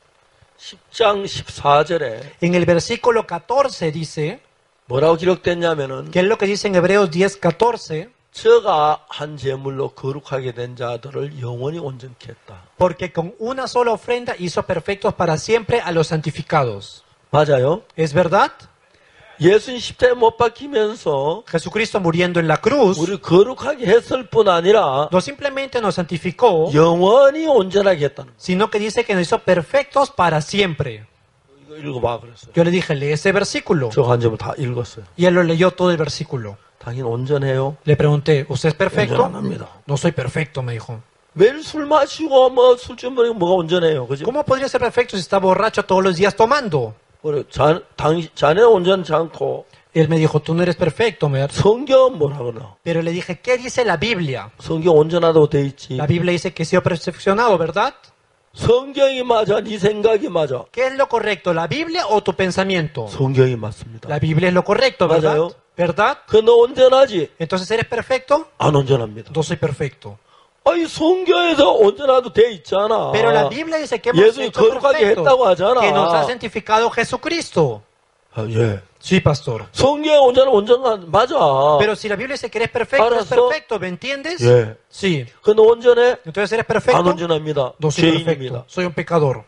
A: 10장 14절에
B: En el versículo 14 dice,
A: 뭐라고 기록됐냐면은
B: ¿qué es lo que dice en Hebreos 10, 14?
A: 저가 한 제물로 거룩하게 된 자들을 영원히 온전케 했다.
B: Porque con una sola ofrenda hizo perfectos para siempre a los santificados.
A: 맞아요?
B: ¿Es verdad?
A: 예수님 십자가에 못 박히면서
B: Jesucristo muriendo en la cruz
A: 우리 거룩하게 했을 뿐 아니라
B: no simplemente nos santificó,
A: 영원히 온전하게 했다는 거예요.
B: sino que dice que nos hizo perfectos para siempre.
A: 이거 읽어봐 그랬어요.
B: Yo le dije, lee ese versículo.
A: 저 한 점을 다 읽었어요.
B: Y él lo leyó todo el versículo.
A: 당신 온전해요?
B: Le pregunté, ¿usted es perfecto?
A: 온전 안 합니다.
B: No soy perfecto, me dijo.
A: 매일 술 마시고 뭐 술좀 먹이고 뭐가 온전해요? 그죠?
B: ¿Cómo podría ser perfecto si está borracho todos los días tomando?
A: 그래, 자네는 온전치 않고
B: Él me dijo, tú no eres perfecto,
A: 성경은 뭐라 그러나?
B: pero le dije, ¿qué dice la Biblia?
A: 성경 온전하다고 돼 있지.
B: La Biblia dice que he sido perfeccionado, ¿verdad?
A: 성경이 맞아, 네 생각이 맞아.
B: ¿Qué es lo correcto, la Biblia o tu pensamiento?
A: 성경이 맞습니다.
B: La Biblia es lo correcto, ¿verdad?
A: 맞아요.
B: ¿verdad?
A: 그 너 온전하지?
B: Entonces, ¿eres perfecto?
A: 안 온전합니다.
B: No soy perfecto.
A: 아니 성경에서 온전하도 돼 있잖아.
B: Pero la Biblia dice que hemos
A: 예수님
B: hecho
A: 거룩하게
B: perfectos,
A: 했다고 하잖아.
B: que nos ha santificado Jesucristo.
A: 아, 예.
B: Sí, pastor.
A: 성경에 온전한 맞아.
B: Pero si la Biblia dice que eres perfecto, eres
A: 알았어.
B: perfecto, ¿me entiendes?
A: 예.
B: Sí.
A: 그 너 온전해?
B: Entonces, ¿eres
A: 안
B: perfecto?
A: 온전합니다.
B: No soy perfecto.
A: 죄인입니다.
B: Soy un pecador.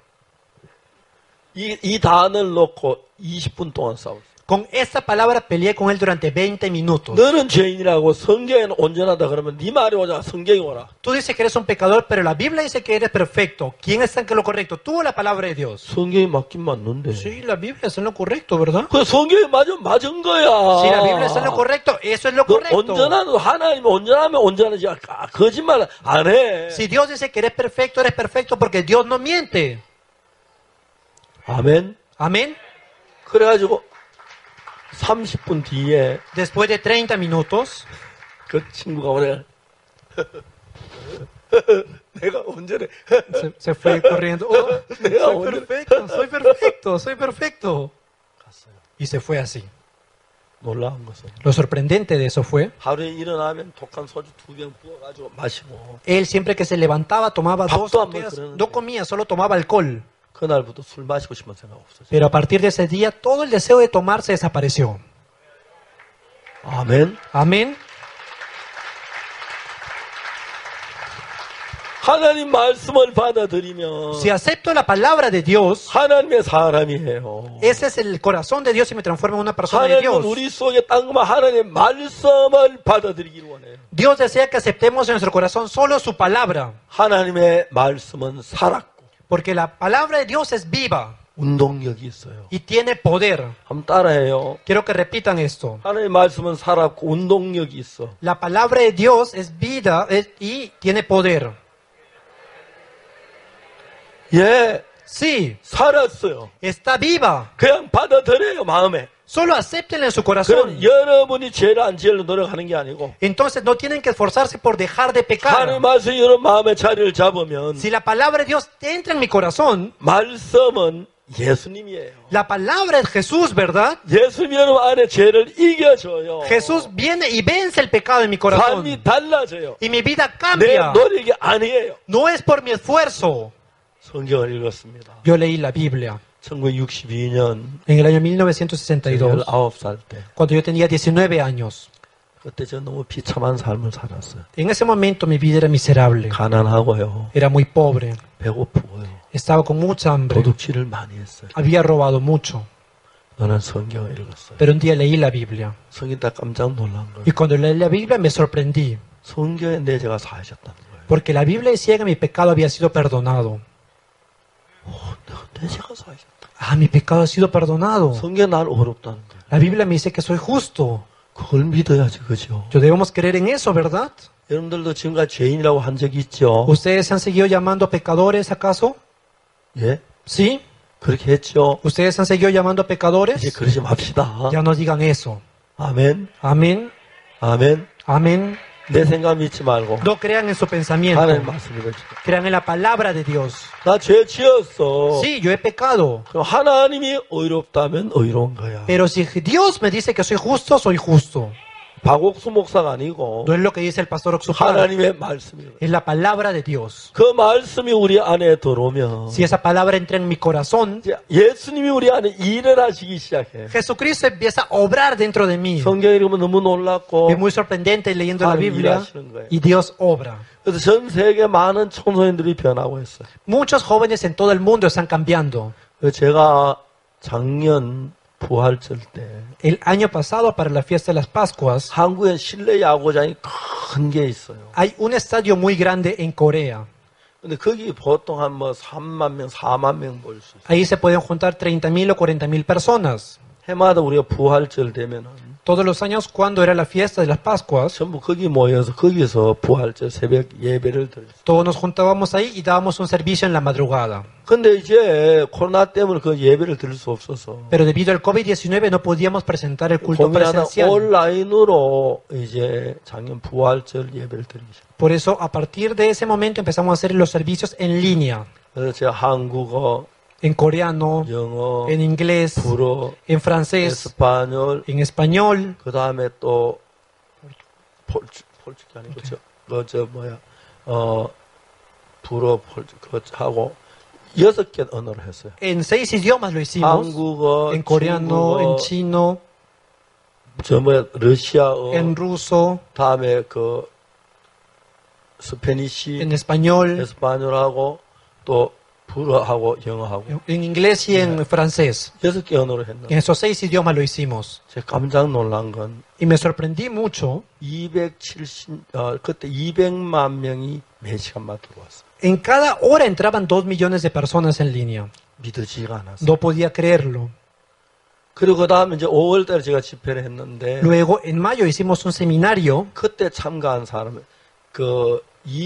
A: 이 단어를 놓고 20분 동안 싸웠어.
B: Con esta palabra peleé con él durante 20 minutos.
A: 너는 죄인이라고 성경에는 온전하다 그러면 네 말이 오자 성경이 오라.
B: Tú dices que eres un pecador, pero la Biblia dice que eres perfecto. ¿Quién está en lo correcto? Tú o la palabra de Dios.
A: 성경이 맞긴 맞는데.
B: Sí, la Biblia está en lo correcto, ¿verdad?
A: 그 성경이 맞은 거야.
B: Si la Biblia está en lo correcto, eso es lo
A: 너
B: correcto.
A: 온전한 하나님이 온전하면 온전하지 거짓말 안 해.
B: Si Dios dice que eres perfecto porque Dios no miente.
A: 아멘.
B: Amén.
A: 그래가지고 30분 뒤에
B: Después de 30 minutos,
A: 그 친구가 오래 내가 온전해.
B: se fue corriendo. Oh,
A: 내가
B: soy
A: 온전해.
B: perfecto, soy perfecto, soy perfecto.
A: 갔어요.
B: Y se fue así.
A: 놀라운 것은
B: Lo sorprendente de eso fue,
A: 하루에 일어나면 독한 소주 2병 부어가지고 마시고
B: él siempre que se levantaba tomaba dos
A: 밥도 안
B: botellas,
A: 먹고
B: no comía, solo tomaba alcohol.
A: 그날부터 술 마시고 싶은 생각 없었어요.
B: Pero a partir de ese día, todo el deseo de tomar se desapareció.
A: 아멘.
B: Amén.
A: 하나님 말씀을 받아들이면
B: Si acepto la palabra de Dios,
A: 하나님의 사람이에요.
B: ese es el corazón de Dios y me transforma en una persona de
A: 하나님은
B: Dios.
A: 우리 속에 땅만 하나님의 말씀을 받아들이기를 원해요.
B: Dios desea que aceptemos en nuestro corazón solo su palabra,
A: 하나님의 말씀은 살았고
B: porque la palabra de Dios es viva
A: 운동력이 있어요.
B: y tiene poder.
A: 한번 따라해요.
B: Quiero que repitan esto.
A: 하나님의 말씀은 살았고 운동력이 있어.
B: La palabra de Dios es vida y tiene poder.
A: 예,
B: Sí,
A: 살았어요.
B: está viva.
A: 그냥 받아들여요, 마음에.
B: Solo acéptenla en su
A: 그럼
B: corazón.
A: 여러분이 죄를 안 지으려 노력하는 게 아니고
B: Entonces no tienen que esforzarse por dejar de pecar.
A: 하나님의 말씀이 여러분 마음에 자리를 잡으면
B: Si la palabra de Dios entra en mi corazón,
A: 말씀은 예수님이에요.
B: la palabra es Jesús, ¿verdad?
A: 예수님이 여러분 안에 죄를 이겨줘요.
B: Jesús viene y vence el pecado en mi corazón.
A: 삶이 달라져요.
B: Y mi vida
A: 내
B: cambia.
A: 노력이 아니에요.
B: No es por mi esfuerzo.
A: 성경을 읽었습니다.
B: Yo leí la Biblia
A: 1962년
B: en el año 1962,
A: 19살 때
B: cuando yo tenía 19 años.
A: 그때 저 너무 비참한 삶을 살았어요.
B: En ese momento mi vida era miserable.
A: 가난하고요.
B: Era muy pobre.
A: 배고프고요.
B: Estaba con mucha hambre.
A: 도둑질을 많이 했어요.
B: Había robado mucho.
A: 너는 성경을 읽었어요.
B: Pero un día leí la Biblia.
A: 성경 딱 깜짝 놀란 거예요.
B: Y cuando leí la Biblia me sorprendí.
A: 성경에 내 죄가 사하셨다는 거예요.
B: Porque la Biblia decía que mi pecado había sido perdonado.
A: 내 죄가 사하셨다.
B: Ah, mi pecado ha sido perdonado.
A: 성경 날 어렵다는 거예요.
B: La Biblia me dice que soy justo.
A: 그걸 믿어야지, 그죠?
B: Yo debemos creer en eso, ¿verdad?
A: 여러분들도 지금까지 죄인이라고 한 적이 있죠?
B: ¿Ustedes se han seguido llamando pecadores acaso?
A: 예?
B: ¿Sí?
A: 그렇게 했죠?
B: ¿Ustedes han seguido llamando
A: 이제
B: pecadores?
A: 그러지 맙시다.
B: Ya no digan eso.
A: 아멘.
B: Amén.
A: 아멘.
B: Amén.
A: 내 생각 믿지 말고
B: No crean en su pensamiento.
A: 하나님 말씀 믿어주세요.
B: Crean en la palabra de Dios.
A: 나 죄 지었어.
B: Sí, yo he pecado.
A: 그럼 하나님이 의롭다면 의로운 거야.
B: Pero si Dios me dice que soy justo, soy justo.
A: 박옥수 목사가 아니고
B: No es lo que dice el pastor Oxupar.
A: 하나님의 말씀이에요.
B: Es la palabra de Dios.
A: 그 말씀이 우리 안에 들어오면
B: Si esa palabra entra en mi corazón,
A: 이제 예수님이 우리 안에 일을 하시기 시작해.
B: Jesucristo empieza a obrar dentro de mí.
A: 성경 읽으면 너무 놀랍고
B: Es muy sorprendente leyendo la
A: 하나님
B: Biblia
A: 일하시는 거예요.
B: y Dios obra.
A: 그래서 전 세계 많은 청소년들이 변하고 있어요.
B: Muchos jóvenes en todo el mundo están cambiando.
A: 그래서 제가 작년 부활절 때
B: El año pasado, para la fiesta de las Pascuas,
A: 한국에 실내 야구장이 큰 게 있어요.
B: hay un estadio muy grande en Corea.
A: 근데 거기 보통 한 뭐 3만 명, 4만 명 볼 수 있어요.
B: Ahí se pueden juntar 30,000 o 40,000 personas.
A: 해마다 우리가 부활절 되면은
B: Todos los años, cuando era la fiesta de las Pascuas,
A: 전부 거기 모여서 거기서 부활절 새벽 예배를 드렸어요.
B: todos nos juntábamos ahí y dábamos un servicio en la madrugada.
A: 근데 이제 코로나 때문에 그 예배를 드릴 수 없어서
B: Pero debido al COVID-19 no podíamos presentar el culto
A: 고민하다
B: presencial.
A: 온라인으로 이제 작년 부활절 예배를 드리기 시작했어요.
B: Por eso, a partir de ese momento empezamos a hacer los servicios en línea.
A: 그래서 제가 한국어,
B: en coreano,
A: 영어,
B: en inglés,
A: 불어,
B: en francés,
A: 에스파뇰,
B: en español,
A: 그 다음에 또 폴치 아니고 저 뭐야 불어 그거 하고 6개 언어를 했어요.
B: en 6 idiomas lo hicimos,
A: 한국어,
B: en coreano, en
A: 중국어,
B: chino,
A: 저 뭐야 러시아어,
B: en ruso,
A: 다음에 그 스페니시,
B: en español,
A: 에스파뇰하고 또 불어하고 영어하고
B: en inglés y en francés.
A: 6개 언어를 했는데
B: En esos 6 idiomas lo hicimos.
A: 제가 깜짝 놀란 건
B: Y me sorprendí mucho.
A: 270 그때 200만 명이 매 시간만 들어왔어요.
B: En cada hora entraban 2 millones de personas en línea.
A: 믿어지지가 않았어요.
B: No podía creerlo.
A: 그리고 그 다음에 이제 5월달에 제가 집회를 했는데
B: Luego, en mayo hicimos un seminario.
A: 그때 참가한 사람은 그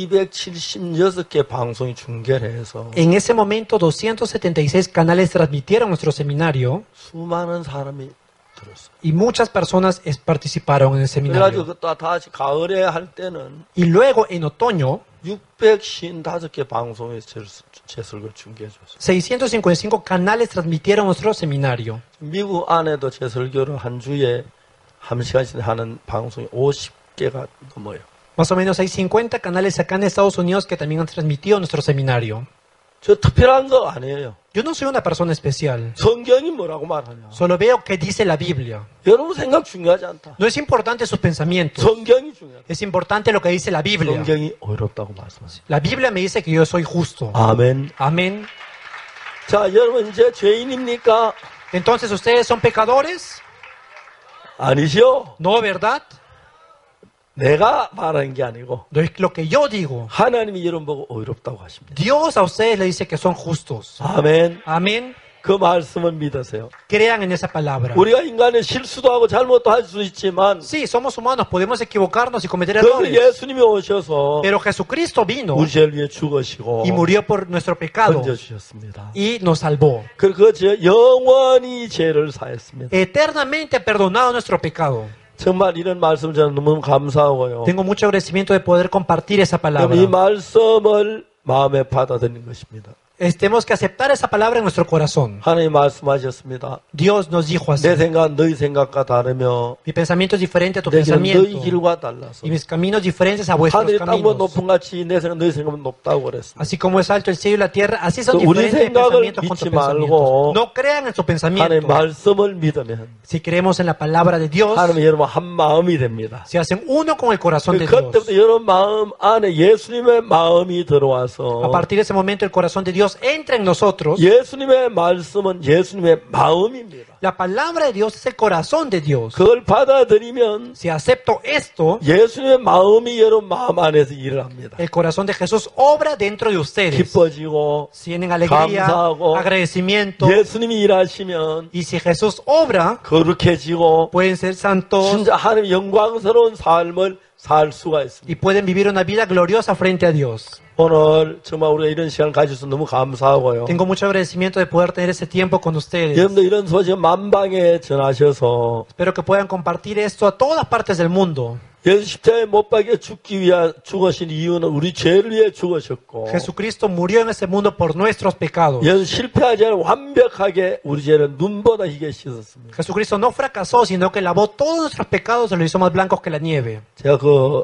A: 276개 방송이 중계를 해서
B: En ese momento, 276 canales transmitieron nuestro seminario
A: 수많은 사람이 들었어요.
B: y muchas personas participaron en el
A: 그래가지고
B: seminario.
A: 그 다시 가을에 할 때는
B: Y luego, en otoño,
A: 655개 방송에 제 설교를 중계해 줬어요.
B: 655 canales transmitieron nuestro seminario.
A: 미국 안에도 제 설교를 한 주에 1시간씩 하는 방송이 50개가 넘어요.
B: Más o menos hay 50 canales acá en Estados Unidos que también han transmitido nuestro seminario.
A: 저 특별한 거 아니에요.
B: Yo no soy una persona especial.
A: 성경이 뭐라고 말하냐.
B: Solo veo qué dice la Biblia.
A: 여러분 생각 중요하지 않다.
B: No es importante sus pensamientos.
A: 성경이 중요하다.
B: Es importante lo que dice la Biblia.
A: 성경이 어렵다고 말씀하세요.
B: La Biblia me dice que yo soy justo.
A: 아멘.
B: Amén.
A: 자, 여러분 이제 죄인입니까?
B: Entonces, ¿ustedes son pecadores?
A: 아니죠.
B: No, ¿verdad?
A: 내가 말하는 게 아니고
B: No es lo que yo digo.
A: 하나님이 여러분 보고 어렵다고 하십니다.
B: Dios a ustedes le dice que son justos.
A: 아멘.
B: Amén.
A: 그 말씀을 믿으세요.
B: Crean en esa palabra.
A: 우리가 인간은 실수도 하고 잘못도 할 수 있지만
B: Sí, somos humanos, podemos equivocarnos y cometer
A: 그
B: errores.
A: 예수님이 오셔서
B: Pero Jesucristo vino
A: 우리 죄를 위해 죽으시고
B: y murió por nuestro pecado
A: 건져주셨습니다.
B: y nos salvó.
A: 그 영원히 죄를 사했습니다.
B: Eternamente perdonado nuestro pecado.
A: 정말 이런 말씀 저는 너무 감사하고요.
B: Tengo mucho agradecimiento de poder compartir esa palabra.
A: 이 말씀을 마음에 받아들이는 것입니다.
B: Tenemos que aceptar esa palabra en nuestro corazón.
A: 하나님 말씀하셨습니다.
B: Dios nos dijo así.
A: 내 생각은 너희 생각과 다르며
B: Mi pensamiento es diferente a tu
A: 내 길은 너희
B: pensamiento.
A: 길과 달라서
B: Y mis caminos diferentes a vuestros
A: 하늘이 땅보다
B: caminos.
A: 높은 같이 내 생각 너희 생각은 높다고 그랬습니다.
B: Así como es alto el cielo y la tierra, así son
A: 우리
B: diferentes
A: 생각을
B: pensamientos con tus
A: 믿지 말고
B: pensamientos. No crean en su
A: 하나님
B: pensamiento.
A: 말씀을 믿으면
B: Si creemos en la palabra de Dios,
A: 하나님 여러분 한 마음이 됩니다.
B: se hacen uno con el corazón de Dios.
A: 그때부터 여러분 마음 안에 예수님의 마음이
B: A
A: 들어와서
B: partir de ese momento, el corazón de Dios entra en nosotros.
A: 예수님의 말씀은 예수님의 마음입니다.
B: La palabra de Dios es el corazón de Dios.
A: 그걸 받아들이면
B: Si acepto esto,
A: 예수님의 마음이 여러분 마음 안에서 일을 합니다.
B: el corazón de Jesús obra dentro de ustedes.
A: 기뻐지고
B: Tienen alegría,
A: 감사하고
B: agradecimiento.
A: 예수님이 일하시면
B: Y si Jesús obra,
A: 거룩해지고
B: pueden ser santos
A: 진짜 하나님 영광스러운 삶을 살 수가 있습니다.
B: y pueden vivir una vida gloriosa frente a Dios.
A: 오늘 정말 우리가 이런 시간을 가져서 너무 감사하고요.
B: Tengo mucho agradecimiento de poder tener ese tiempo con ustedes.
A: 여러분들 이런 소식 만방에 전하셔서
B: Espero que puedan compartir esto a todas partes del mundo.
A: 예수 십자가에 못 박혀 죽기 위해 죽으신 이유는 우리 죄를 위해 죽으셨고
B: Jesucristo murió en este mundo por nuestros pecados.
A: 예수 실패하지 않고 완벽하게 우리 죄를 눈보다 희게 씻었습니다.
B: Jesucristo no fracasó, sino que lavó todos nuestros pecados y los hizo más blancos que la nieve.
A: 제가 그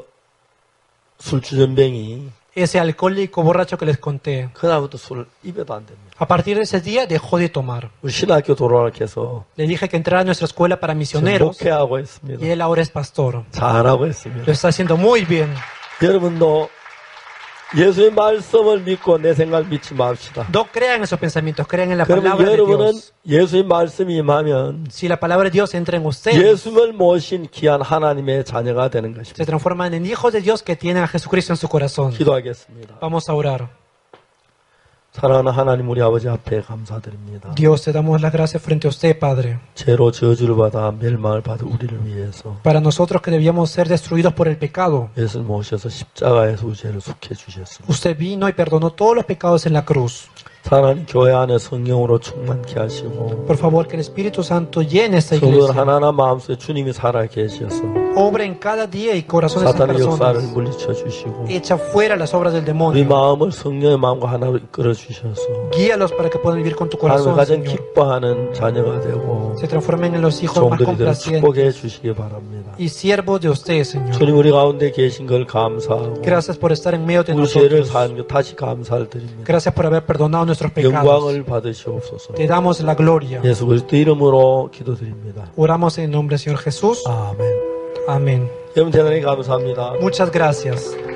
A: 술주전뱅이
B: Ese alcohólico borracho que les conté,
A: 그날부터 술을 입에도 안 됩니다.
B: a partir de ese día dejó de tomar.
A: 우리 신학교 돌아가게 해서
B: Le dije que entrara a nuestra escuela para misioneros
A: 목회하고
B: y
A: 있습니다.
B: él ahora es pastor.
A: 잘하고 있습니다.
B: Lo está haciendo muy bien.
A: 여러분도 예수의 말씀을 믿고 내 생각을 믿지 맙시다.
B: No crean en esos pensamientos, crean en la
A: 그러면
B: palabra de
A: 여러분은
B: Dios.
A: 예수의 말씀이 임하면
B: Si la palabra de Dios entra en ustedes,
A: 예수를 모신 귀한 하나님의 자녀가 되는
B: se
A: 것입니다.
B: transforman en hijos de Dios que tienen a Jesucristo en su corazón.
A: 기도하겠습니다.
B: Vamos a orar.
A: 사랑하는 하나님 우리 아버지 앞에 감사드립니다.
B: Dios, te damos las gracias frente a usted, Padre.
A: 죄로 저주를 받아 멸망을 받은 우리를 위해서
B: Para nosotros que debíamos ser destruidos por el pecado,
A: 예수를 모셔서 십자가에서 우리 죄를 속해 주셨습니다.
B: usted vino y perdonó todos los pecados en la cruz.
A: 하나님 교회 안에 성령으로 충만케 하시고
B: Por favor, que el Espíritu Santo llene esta
A: 성도들
B: iglesia.
A: 하나하나 마음속에 주님이 살아 계셔서
B: Obra en cada día y corazón de estas
A: 사탄의 역사를
B: personas.
A: 물리쳐 주시고
B: Echa fuera las obras del
A: 우리
B: demonio.
A: 마음을 성령의 마음과 하나로 이끌어 주셔서
B: Guíalos para que puedan vivir con tu
A: 하나님을
B: corazón,
A: 가장
B: Señor.
A: 기뻐하는 자녀가 되고
B: Se transformen en los hijos más
A: 종들이 되어
B: complacientes
A: 축복해 주시기 바랍니다.
B: y siervos de ustedes, Señor.
A: 주님 우리 가운데 계신 걸 감사하고
B: Gracias por estar en medio de
A: 우리 죄를
B: nosotros.
A: 사한 것 다시 감사를 드립니다.
B: Gracias por haber perdonado nuestros pecados.
A: 영광을 받으시옵소서.
B: Te damos la gloria.
A: 예수 그리스도 이름으로 기도드립니다.
B: Oramos en nombre del Señor Jesús.
A: 아멘.
B: Amén.
A: 여러분 대단히 감사합니다.
B: Muchas gracias.